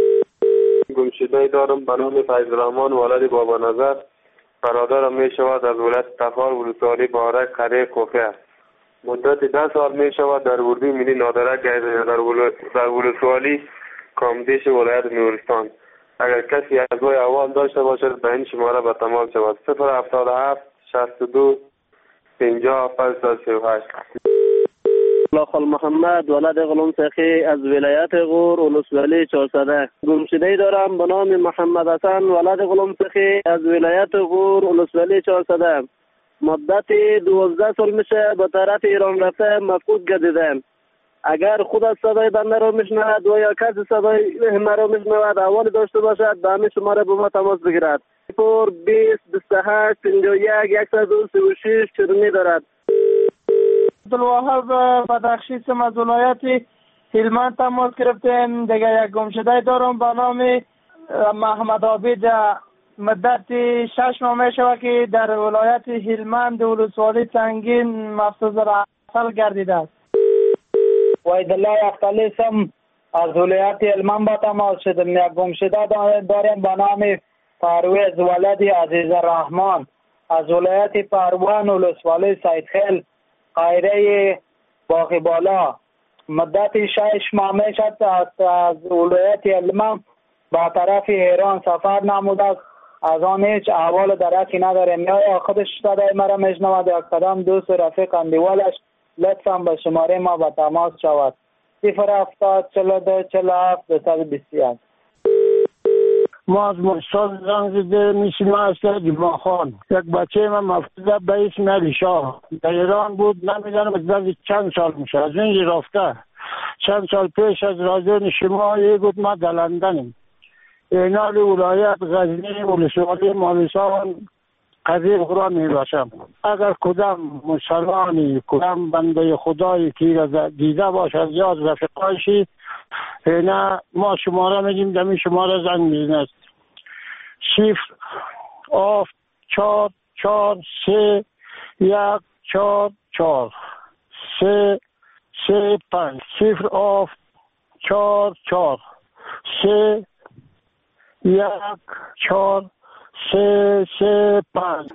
گمشده دارم به نام فیض رحمان ولد بابا نظر. برادرم می شود از ولایت تخار ولسوالی بارک قریه کوفه. مدت ده سال می شود در اردو ملی نادرک گردیده در ولسوالی کامدیش ولایت نورستان. اگر کسی از وی احوال داشته باشد به این شماره به تماس شود. صفر هفتاد و هفت شصت و دو پنجاه پنجصد و سی و هشت. خال محمد ولد غلام سخی از ولایت غور ولسوالی چهارصده. گمشده دارم به نام محمد حسن ولد غلام سخی از ولایت غور ولسوالی چهارصده. مدت دوازده سال میشه به طرف ایران رفته مفقود گردیدم. اگر خود از صدای بنده را میشنود و یا کسی صدای مرا میشنود احوالی داشته باشد به همین شماره به ما تماس بگیرد. صفر بیست بیست و هشت پنجاه و یک صد و سی و شش چرمی دارد. عبدالوهاب بدخشی از ولایت هلمند تماس گرفتیم. دیگه یک گمشده دارم به نام محمد عابد. مدت شش ماه می شود که در ولایت هلمند ولسوالی سنگین مفصوظ الاصل گردیده است. وحیدالله اختلی سم از ولایت هلمند با تماس شدم. یک گمشده دارم به نام پرویز ولد عزیز الرحمن از ولایت پروان ولسوالی سیدخیل قایره باغی بالا. مدت شش ماه می شد است از ولایت علمه به طرف ایران سفر نموده است. از آن هیچ احوال درکی نداریم. یا خودش صدای مرا میشنود یا کدام دوست رفیق اندیوالش لطفا به شماره ما به تماس شود. صفر هفتاد چهل و دو چهل و هفت دویست و بیست و یک. ما از مستاد زنگ زده میشیم از جمعه خان. یک بچه من مفتوده به اسم علی شاه در ایران بود. نمیدانم از چند سال میشه از اینجا رفته. چند سال پیش از رادیو شما یه بود ما در لندنیم. اینال ولایت غزنی ولسوالی مالستان قضیه قرآن می باشم. اگر کدام مسلمانی کدام بنده خدایی که دیده باشد یا از رفقایشی نه ما شماره میگیم دمی شماره زنگ میزنست صفر آف چار چار سه یک چار چار سه سه پنج صفر آف چار چار سه یک چهار سه سه پنج.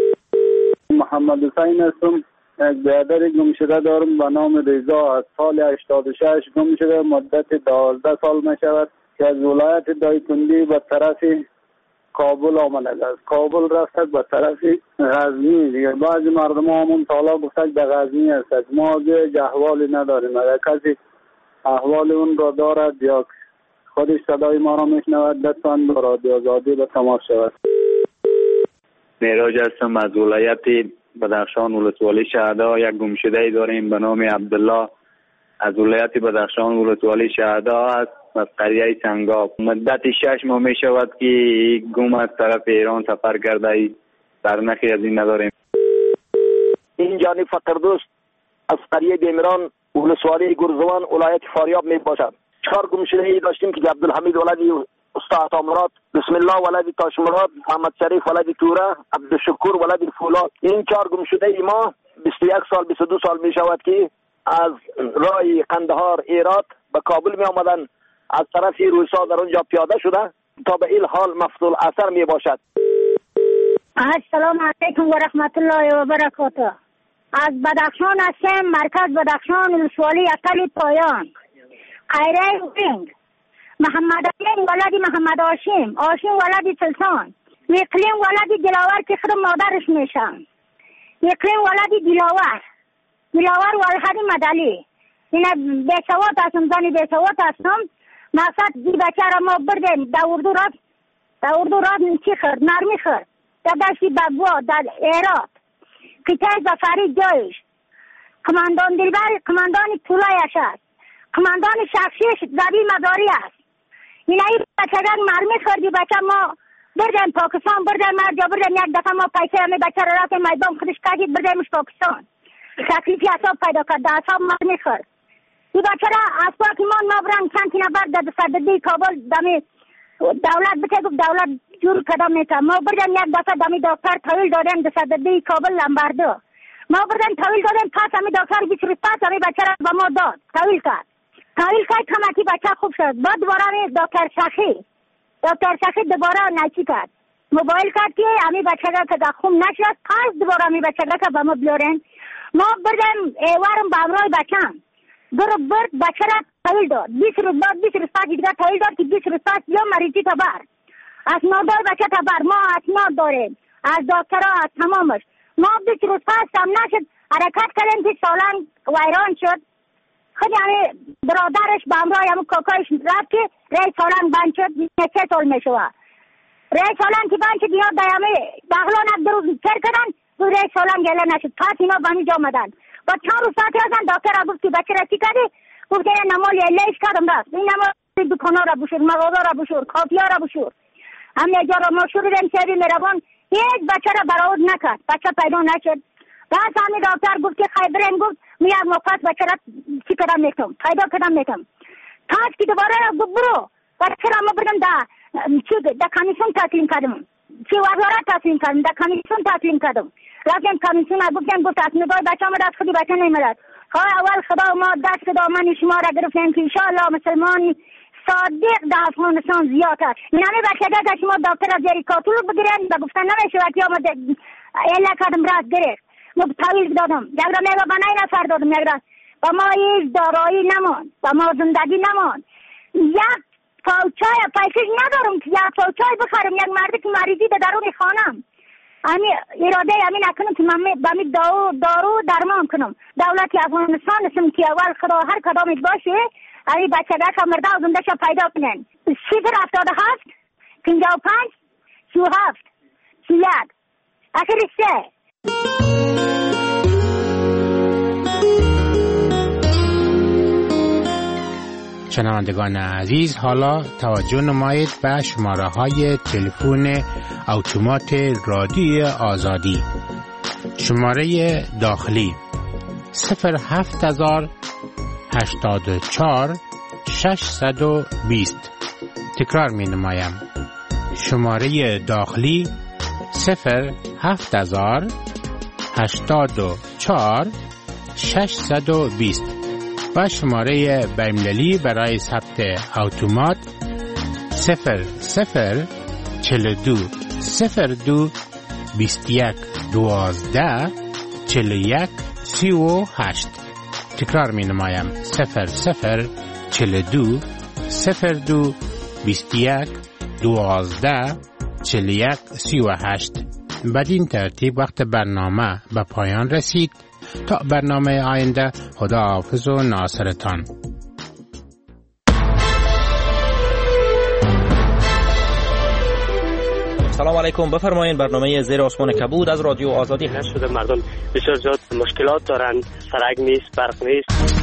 محمد حسین هستم. یک برادر گم شده دارم به نام رضا. از سال هشتاد و شش گم شده. مدت دوازده سال می شود که از ولایت دایکنډي به طرف کابل آمده است. کابل رفته به طرف غزنی. دیگه بعضی مردم همون سالا گفتن به غزنی است. ما دیگه احوالی نداریم. اگر کسی احوال اون را دارد یا خودش صدای ما را میشنود لطفاً با رادیو آزادی به تماس شود. معراج هستم از ولایت بدخشان ولسوالی شهدا. یک گمشده داریم به نام عبدالله از ولایت بدخشان ولسوالی شهدا است از قریه سنگاب. مدت شش ماه می شود که گم از طرف ایران سفر کرده. سرنخی از این نداریم. این جانی فقردوست از قریه بیمران ولسوالی گرزوان ولایت فاریاب می باشد. چهار گمشده‌ای داشتیم که عبدالحمید ولدی استاد عطامراد، بسم الله ولدی تاشمراد، محمد شریف ولدی توره، عبدالشکور ولدی فولاد. این چهار گمشده‌ای ما بیست و یک سال بیست و دو سال می شود که از راه قندهار ایرات به کابل می آمدن. از طرف روسا در اونجا پیاده شده تا به این حال مفتول اثر می باشد. السلام علیکم و رحمت الله و برکاته. از بدخشان هستم. مرکز بدخشان ولسوالی اقل پایان قیره وینگ. محمد علیم ولدی محمد هاشم، هاشم ولدی سلطان، اقلیم ولدی دلاور که خود مادرش میشن. اقلیم ولدی دلاور، دلاور ولدی مدلی. اینا بیسوات هستم، زنی بیسوات هستم. مقصد دی بچه را ما بردیم در اردو راد در اردو راد چی خرد؟ نرمی خرد در دشتی بگوا در ایرات قطعه زفری جایش. کماندان دلبر کماندان طولایش است. کماندان شخصیش زبی مداری است. این ای بچه را مرمی خردی بچه ما بردیم پاکستان بردیم مرجا بردیم. یک دفعه ما پیسه همی بچه را رفتیم میدان خودش کردید بردیمش پاکستان. تکلیفی اصاب پیدا کرد در اصاب مرمی خرد. این بچه را از پاک ایمان ما برن چند تینه برد در صددی کابل دمی دولت بچه گفت دولت جور کدام میتن. ما بردیم یک دفعه دمی دکتر طویل دادیم در صددی کابل لنبردو. ما بردیم طویل دادیم پس همی دکتر بیش روز پس همی بچه را به ما داد طویل کرد. طویل کرد کمکی بچه خوب شد. بعد دوباره همی دکتر شخی دکتر شخی دوباره نچی کرد. موبایل کرد که همی بچه را که خوب نشد پس دوباره همی بچه را که به ما بیارن. ما بردیم ایوارم به امرای بچه هم برو برد بچه را طویل داد. بیس روز بعد بیس روز پس دیگر طویل داد که بیس روز پس یا مریضی تا بر اسناد دار بچه تا بر. ما اسناد داریم از دکترها از تمامش. ما بیس روز پس هم نشد حرکت کردیم که سالان ویران شد. خود همه برادرش به امرای همه کاکایش رفت که رای سالان بند شد. سه سال می شود رای سالان که بند شد. اینا در همه بغلان اب دروز کر کردن و رای سالان گله نشد. پس اینا به همینجا آمدن. با چند روز ساعتی هستن دکتر را گفت که بچه را چی کردی؟ گفت که نمالی لیش کردم رفت. این نمال دکانا را بشور، مغازه را بشور، کافیا را بشور. همه جا را مشهور دیم سیبی میروان. هیچ بچه را برآورد نکرد. بچه پیدا نشد. بعد همین دکتر گفت که خیبرین گفت می یک موقت بچه را چی کردم میکنم پیدا کردم میکنم. پس که دوباره گفت برو بچه را ما بردم در در کمیسیون تسلیم کردم. چی وزارت تسلیم کردم در کمیسیون تسلیم کردم. رفتیم کمیسیون گفتیم گفت از نگاه بچه آمد از خودی بچه نیمدد. های اول خدا ما دست خدا من شما را گرفتیم که انشاءالله مسلمانی صادق در افغانستان زیاد است. نمی بچه که شما دکتر از زیر کاتول بگیرن و گفتن نمیشه وقتی آمد اله کردم راست گرفت. ما طویل دادم یک را میگه بنای نفر دادم یک را و ما هیچ دارایی نمان و ما زندگی نمان. یک پاوچای پیسش ندارم که یک پاوچای بخرم. یک مردی که مریضی در درون خانم امی اراده امین نکنم که من بامی دارو دارو درمان کنم. دولت افغانستان اسم که اول خدا هر کدامش باشه امی بچگاه که مرده و زنده شا پیدا کنن. صفر هفتاد هفت پنجاه و پنج سی و هفت سی یک آخر سه. شنوندگان عزیز، حالا توجه نمایید به شماره های تلفن اتومات رادیوی آزادی. شماره داخلی صفر هفت هزار هشتاد و چهار ششصد و بیست. تکرار می نمایم. شماره داخلی صفر هفت هزار هشتاد و چهار ششصد و بیست و شماره بین‌المللی برای ثبت اتومات صفر صفر چهل و دو صفر دو بیست و یک دوازده چهل و یک سی و هشت. تکرار می نمایم. صفر صفر چهل و دو صفر دو بیست و یک دوازده چهل و یک سی و هشت. بدین ترتیب وقت برنامه به پایان رسید. تا برنامه آینده، خدا حافظ و ناصرتان. سلام علیکم. بفرمایید. برنامه زیر آسمان کبود از رادیو آزادی هست. شده مردم بسیار زیاد مشکلات دارند. سرک نیست، برق نیست.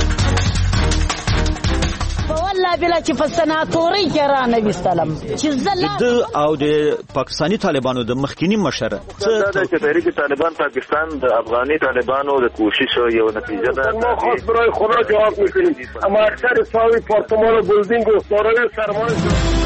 والله بلا چې په سناتوري کې را نه وستلم چې زله د او د پاکستانی طالبانو د مخکینی مشره دا چې تحریک طالبان پاکستان د افغاني طالبانو د کوشش یو نتیجه ده. ما خاص برای خدا جواب میکنیم. اما اکثر ساوی پارتمان و بلدینگ و سارای سرمایه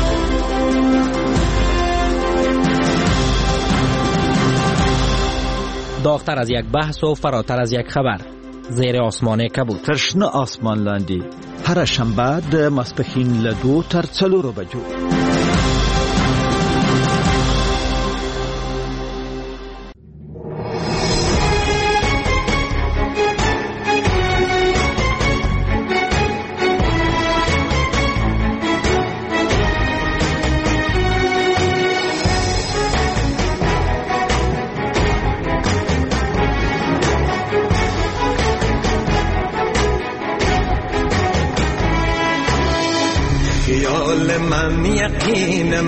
داغتر از یک بحث و فراتر از یک خبر. زیر آسمان کبود. ترشنه آسمان لاندی. هر شنبه د ماسپښین له دو تر څلورو بجو. من یقین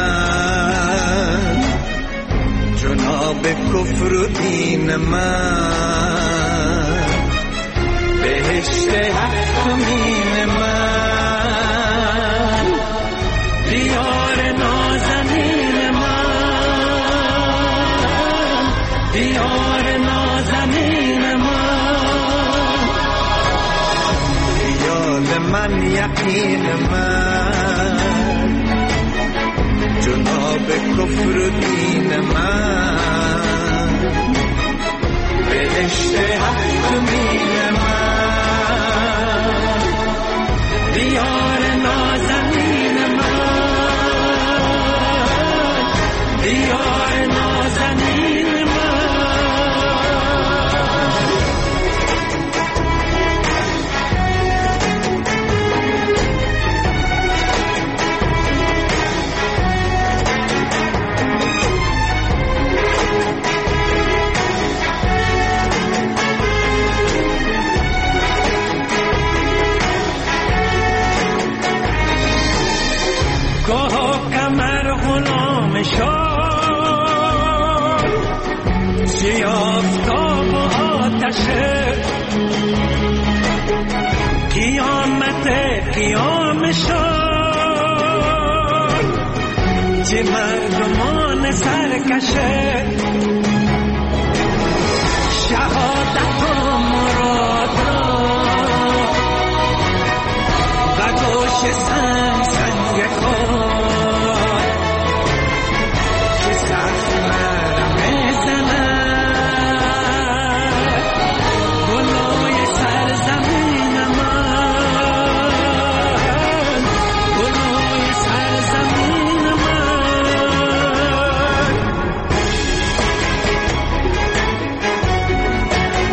من جناب کفر و دین من بهشت حقمین من دیار نازنین من دیار نازنین من خیال من یقین من جناب کفر و دین من بهشت حقمین من دیار نازنین من دیار نازنین قیامت قیام شد چه مردمان سرکشه شهادت و مراد و گوش سنگ سنگ خود که سخت مرم زند گلوی سرزمین من گلوی سرزمین من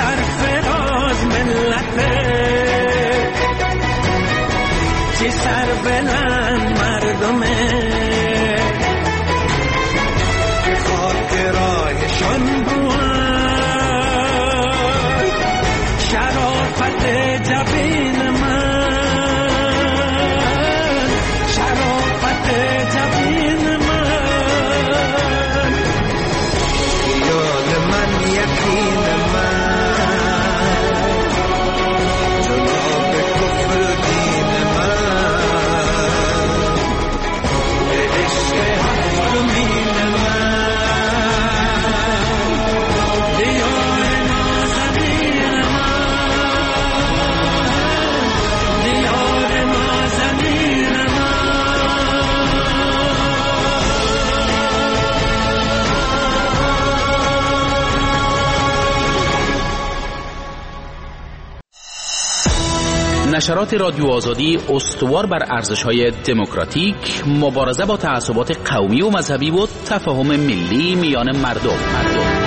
سرفراز ملته چی سر بلند مردمه خاک راهشان بود شرافت جبین من شرافت جبین من یاد من یقین من جناب کفر دین من عشق حرمین من دیار نازنین من دیار نازنین من نشرات رادیو آزادی استوار بر ارزش‌های دموکراتیک، مبارزه با تعصبات قومی و مذهبی و تفاهم ملی میان مردم. مردم.